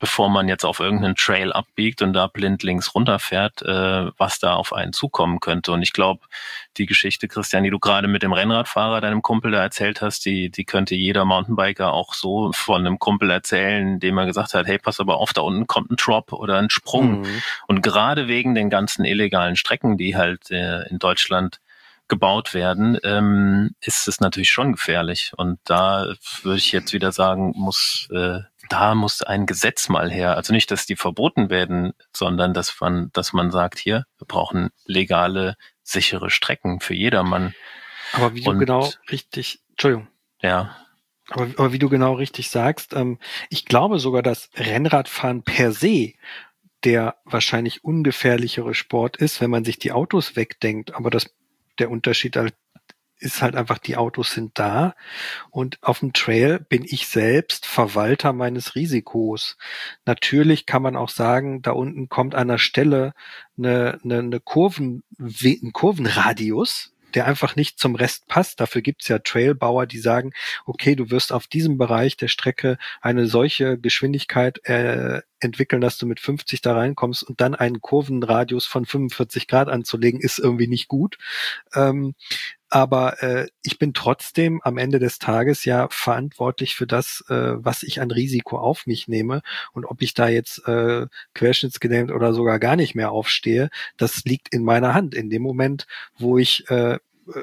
bevor man jetzt auf irgendeinen Trail abbiegt und da blind links runterfährt, äh, was da auf einen zukommen könnte. Und ich glaube, die Geschichte, Christian, die du gerade mit dem Rennradfahrer, deinem Kumpel da erzählt hast, die, die könnte jeder Mountainbiker auch so von einem Kumpel erzählen, dem er gesagt hat, hey, pass aber auf, da unten kommt ein Drop oder ein Sprung. Mhm. Und gerade wegen den ganzen illegalen Strecken, die halt äh, in Deutschland gebaut werden, ähm, ist es natürlich schon gefährlich. Und da würde ich jetzt wieder sagen, muss äh, da muss ein Gesetz mal her. Also nicht, dass die verboten werden, sondern dass man, dass man sagt, hier, wir brauchen legale, sichere Strecken für jedermann. Aber wie du Und, genau richtig, Entschuldigung. Ja. Aber, aber wie du genau richtig sagst, ähm, ich glaube sogar, dass Rennradfahren per se der wahrscheinlich ungefährlichere Sport ist, wenn man sich die Autos wegdenkt. Aber das, der Unterschied halt ist halt einfach, die Autos sind da und auf dem Trail bin ich selbst Verwalter meines Risikos. Natürlich kann man auch sagen, da unten kommt an der Stelle eine, eine, eine Kurven, ein Kurvenradius, der einfach nicht zum Rest passt. Dafür gibt's ja Trailbauer, die sagen, okay, du wirst auf diesem Bereich der Strecke eine solche Geschwindigkeit äh, entwickeln, dass du mit fünfzig da reinkommst und dann einen Kurvenradius von fünfundvierzig Grad anzulegen, ist irgendwie nicht gut. Ähm, aber äh, ich bin trotzdem am Ende des Tages ja verantwortlich für das, äh, was ich an Risiko auf mich nehme. Und ob ich da jetzt äh, querschnittsgelähmt oder sogar gar nicht mehr aufstehe, das liegt in meiner Hand. In dem Moment, wo ich äh,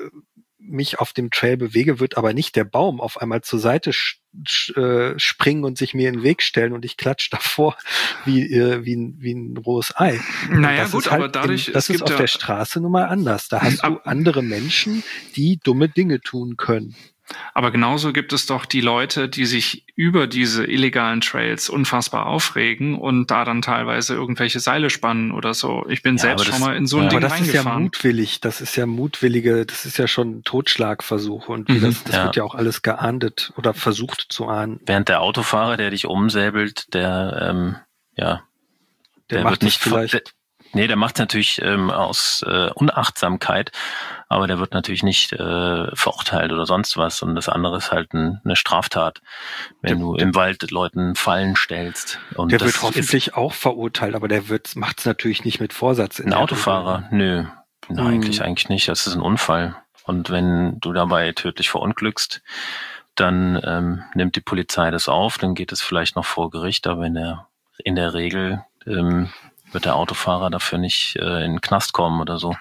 mich auf dem Trail bewege, wird aber nicht der Baum auf einmal zur Seite sch- sch- äh, springen und sich mir in den Weg stellen und ich klatsche davor wie, äh, wie, ein, wie ein rohes Ei. Naja gut, halt aber dadurch... In, das ist auf ja der Straße nun mal anders. Da hast du andere Menschen, die dumme Dinge tun können. Aber genauso gibt es doch die Leute, die sich über diese illegalen Trails unfassbar aufregen und da dann teilweise irgendwelche Seile spannen oder so. Ich bin ja, selbst schon mal in so ein ja, Ding aber das reingefahren. Das ist ja mutwillig, das ist ja mutwillige, das ist ja schon Totschlagversuche und mhm, das, das ja. wird ja auch alles geahndet oder versucht zu ahnden. Während der Autofahrer, der dich umsäbelt, der, ähm, ja, der, der macht nicht vielleicht... Der, nee, der macht natürlich ähm, aus äh, Unachtsamkeit, aber der wird natürlich nicht äh, verurteilt oder sonst was. Und das andere ist halt ein, eine Straftat, wenn der, du im Wald Leuten Fallen stellst. Und der das wird hoffentlich auch verurteilt, aber der wird macht es natürlich nicht mit Vorsatz. Ein Autofahrer? Nö, no, hm. eigentlich eigentlich nicht. Das ist ein Unfall. Und wenn du dabei tödlich verunglückst, dann ähm, nimmt die Polizei das auf, dann geht es vielleicht noch vor Gericht, aber in der, in der Regel ähm, wird der Autofahrer dafür nicht äh, in den Knast kommen oder so.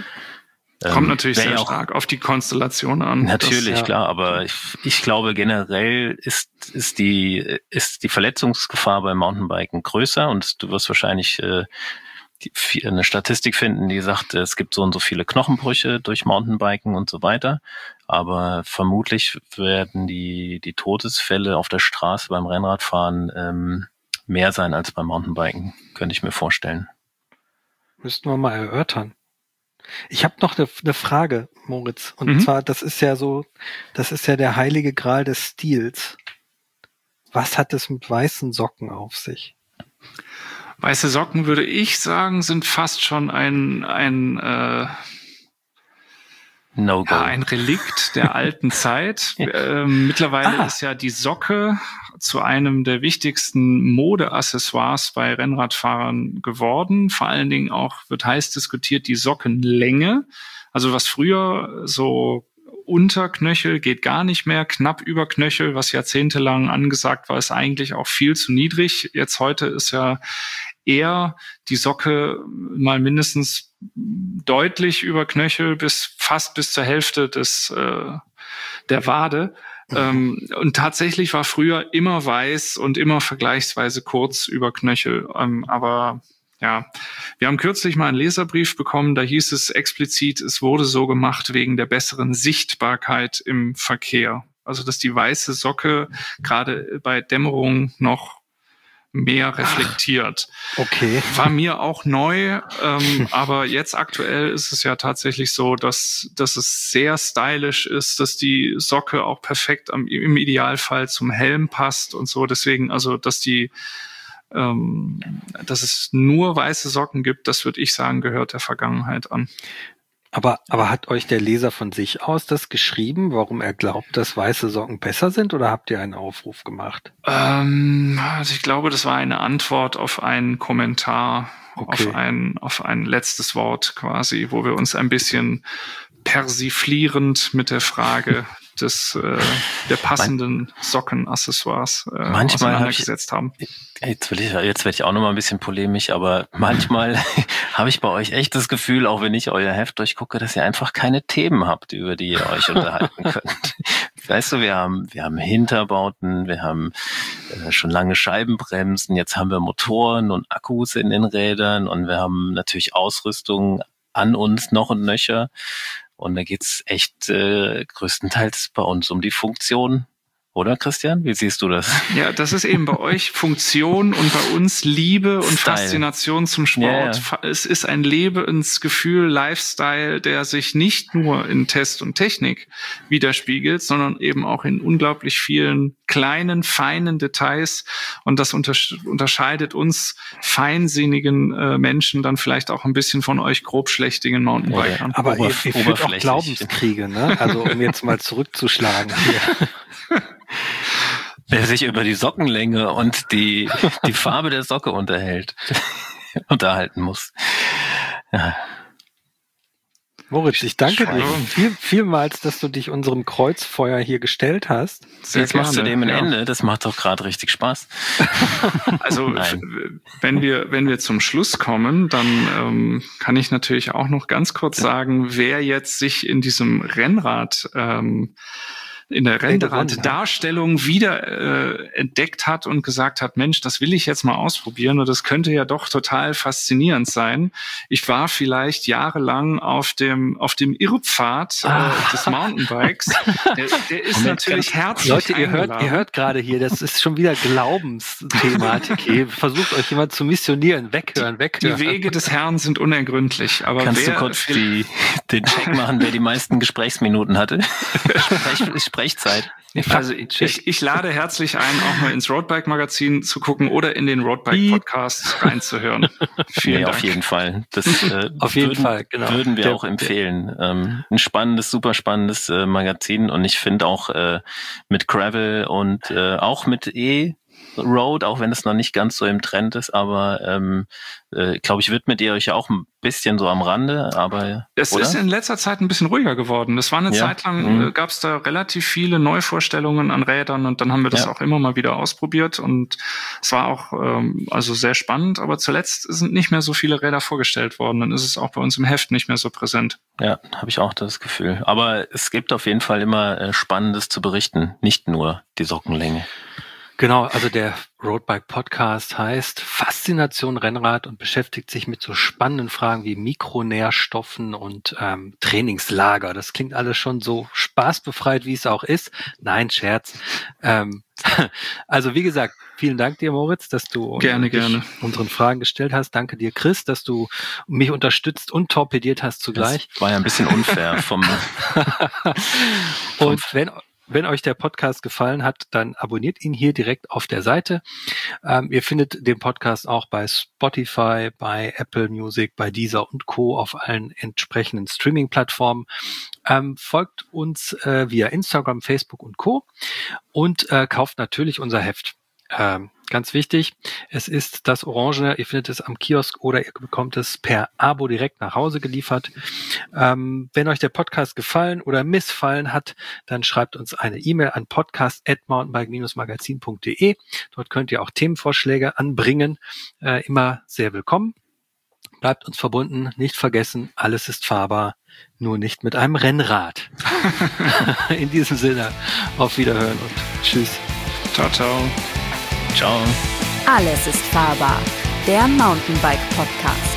Kommt ähm, natürlich sehr stark auf die Konstellation an. Natürlich, das, ja. klar, aber ich, ich glaube generell ist, ist die, ist die Verletzungsgefahr beim Mountainbiken größer und du wirst wahrscheinlich äh, die, eine Statistik finden, die sagt, es gibt so und so viele Knochenbrüche durch Mountainbiken und so weiter. Aber vermutlich werden die, die Todesfälle auf der Straße beim Rennradfahren ähm, mehr sein als beim Mountainbiken, könnte ich mir vorstellen. Müssten wir mal erörtern. Ich habe noch eine, eine Frage, Moritz. Und mhm. zwar, das ist ja so, das ist ja der heilige Gral des Stils. Was hat es mit weißen Socken auf sich? Weiße Socken, würde ich sagen, sind fast schon ein, ein, äh, No-go. Ja, ein Relikt der alten Zeit. Ähm, mittlerweile ah. ist ja die Socke zu einem der wichtigsten Modeaccessoires bei Rennradfahrern geworden. Vor allen Dingen auch wird heiß diskutiert die Sockenlänge. Also was früher so unter Knöchel geht gar nicht mehr, knapp über Knöchel, was jahrzehntelang angesagt war, ist eigentlich auch viel zu niedrig. Jetzt heute ist ja eher die Socke mal mindestens deutlich über Knöchel bis fast bis zur Hälfte des äh, der Wade. Ähm, und tatsächlich war früher immer weiß und immer vergleichsweise kurz über Knöchel. Ähm, aber ja, wir haben kürzlich mal einen Leserbrief bekommen, da hieß es explizit, es wurde so gemacht wegen der besseren Sichtbarkeit im Verkehr. Also dass die weiße Socke gerade bei Dämmerung noch mehr reflektiert. Ach, okay. War mir auch neu, ähm, aber jetzt aktuell ist es ja tatsächlich so, dass, dass es sehr stylisch ist, dass die Socke auch perfekt am, im Idealfall zum Helm passt und so. Deswegen, also, dass die, ähm, dass es nur weiße Socken gibt, das würde ich sagen, gehört der Vergangenheit an. Aber, aber hat euch der Leser von sich aus das geschrieben, warum er glaubt, dass weiße Socken besser sind, oder habt ihr einen Aufruf gemacht? Ähm, also ich glaube, das war eine Antwort auf einen Kommentar, okay. auf ein, auf ein letztes Wort quasi, wo wir uns ein bisschen persiflierend mit der Frage des äh, der passenden Sockenaccessoires äh, manchmal auseinandergesetzt hab ich, haben. Jetzt will ich, jetzt werde ich auch noch mal ein bisschen polemisch, aber manchmal habe ich bei euch echt das Gefühl, auch wenn ich euer Heft durchgucke, dass ihr einfach keine Themen habt, über die ihr euch unterhalten könnt. Weißt du, wir haben wir haben Hinterbauten, wir haben äh, schon lange Scheibenbremsen, jetzt haben wir Motoren und Akkus in den Rädern und wir haben natürlich Ausrüstung an uns noch und nöcher. Und da geht's echt äh, größtenteils bei uns um die Funktion. Oder, Christian? Wie siehst du das? Ja, das ist eben bei euch Funktion und bei uns Liebe und Style. Faszination zum Sport. Ja, ja. Es ist ein Lebensgefühl, Lifestyle, der sich nicht nur in Test und Technik widerspiegelt, sondern eben auch in unglaublich vielen kleinen, feinen Details. Und das untersch- unterscheidet uns feinsinnigen äh, Menschen dann vielleicht auch ein bisschen von euch grobschlächtigen Mountainbikern. Aber Oberf- ihr, ihr führt auch Glaubenskriege, ne? Also um jetzt mal zurückzuschlagen hier. Wer sich über die Sockenlänge und die, die Farbe der Socke unterhält, unterhalten muss. Ja. Moritz, ich danke dir viel, vielmals, dass du dich unserem Kreuzfeuer hier gestellt hast. Sehr Jetzt gerne. Machst du dem ein ja. Ende, das macht doch gerade richtig Spaß. Also wenn wir wenn wir zum Schluss kommen, dann ähm, kann ich natürlich auch noch ganz kurz sagen, wer jetzt sich in diesem Rennrad ähm, in der Rennrad-Darstellung wieder äh, entdeckt hat und gesagt hat, Mensch, das will ich jetzt mal ausprobieren und das könnte ja doch total faszinierend sein. Ich war vielleicht jahrelang auf dem auf dem Irrpfad ah. äh, des Mountainbikes. Der, der ist Moment, natürlich herzlich Leute, ihr hört, ihr hört gerade hier, das ist schon wieder Glaubensthematik hier. Versucht euch jemand zu missionieren. Weghören, weghören. Die Wege des Herrn sind unergründlich. Aber Kannst wer, du kurz die, den Check machen, wer die meisten Gesprächsminuten hatte? Sprech, Sprechzeit. Also ich, ich lade herzlich ein, auch mal ins Roadbike-Magazin zu gucken oder in den Roadbike-Podcast reinzuhören. Vielen nee, Dank. Auf jeden Fall. Das äh, auf jeden würden, Fall, genau. würden wir der, auch empfehlen. Ähm, ein spannendes, super spannendes äh, Magazin und ich finde auch äh, mit Gravel und äh, auch mit E Road, auch wenn es noch nicht ganz so im Trend ist, aber ähm, äh, glaube ich, widmet ihr euch ja auch ein bisschen so am Rande, aber es oder? Ist in letzter Zeit ein bisschen ruhiger geworden. Das war eine ja. Zeit lang, mhm. äh, gab es da relativ viele Neuvorstellungen an Rädern und dann haben wir das ja. auch immer mal wieder ausprobiert und es war auch ähm, also sehr spannend, aber zuletzt sind nicht mehr so viele Räder vorgestellt worden, dann ist es auch bei uns im Heft nicht mehr so präsent. Ja, habe ich auch das Gefühl. Aber es gibt auf jeden Fall immer äh, Spannendes zu berichten, nicht nur die Sockenlänge. Genau, also der Roadbike Podcast heißt Faszination Rennrad und beschäftigt sich mit so spannenden Fragen wie Mikronährstoffen und ähm, Trainingslager. Das klingt alles schon so spaßbefreit, wie es auch ist. Nein, Scherz. Ähm, also wie gesagt, vielen Dank dir, Moritz, dass du gerne, gerne. unseren Fragen gestellt hast. Danke dir, Chris, dass du mich unterstützt und torpediert hast zugleich. Das war ja ein bisschen unfair vom... und wenn... Wenn euch der Podcast gefallen hat, dann abonniert ihn hier direkt auf der Seite. Ähm, ihr findet den Podcast auch bei Spotify, bei Apple Music, bei Deezer und Co. auf allen entsprechenden Streaming-Plattformen. Ähm, folgt uns äh, via Instagram, Facebook und Co. Und äh, kauft natürlich unser Heft. Ähm, ganz wichtig, es ist das Orangene, ihr findet es am Kiosk oder ihr bekommt es per Abo direkt nach Hause geliefert. Ähm, wenn euch der Podcast gefallen oder missfallen hat, dann schreibt uns eine E-Mail an podcast at mountainbike dash magazin punkt de. Dort könnt ihr auch Themenvorschläge anbringen, äh, immer sehr willkommen. Bleibt uns verbunden, nicht vergessen, alles ist fahrbar, nur nicht mit einem Rennrad. In diesem Sinne, auf Wiederhören und tschüss. Ciao, ciao. Ciao. Alles ist fahrbar. Der Mountainbike Podcast.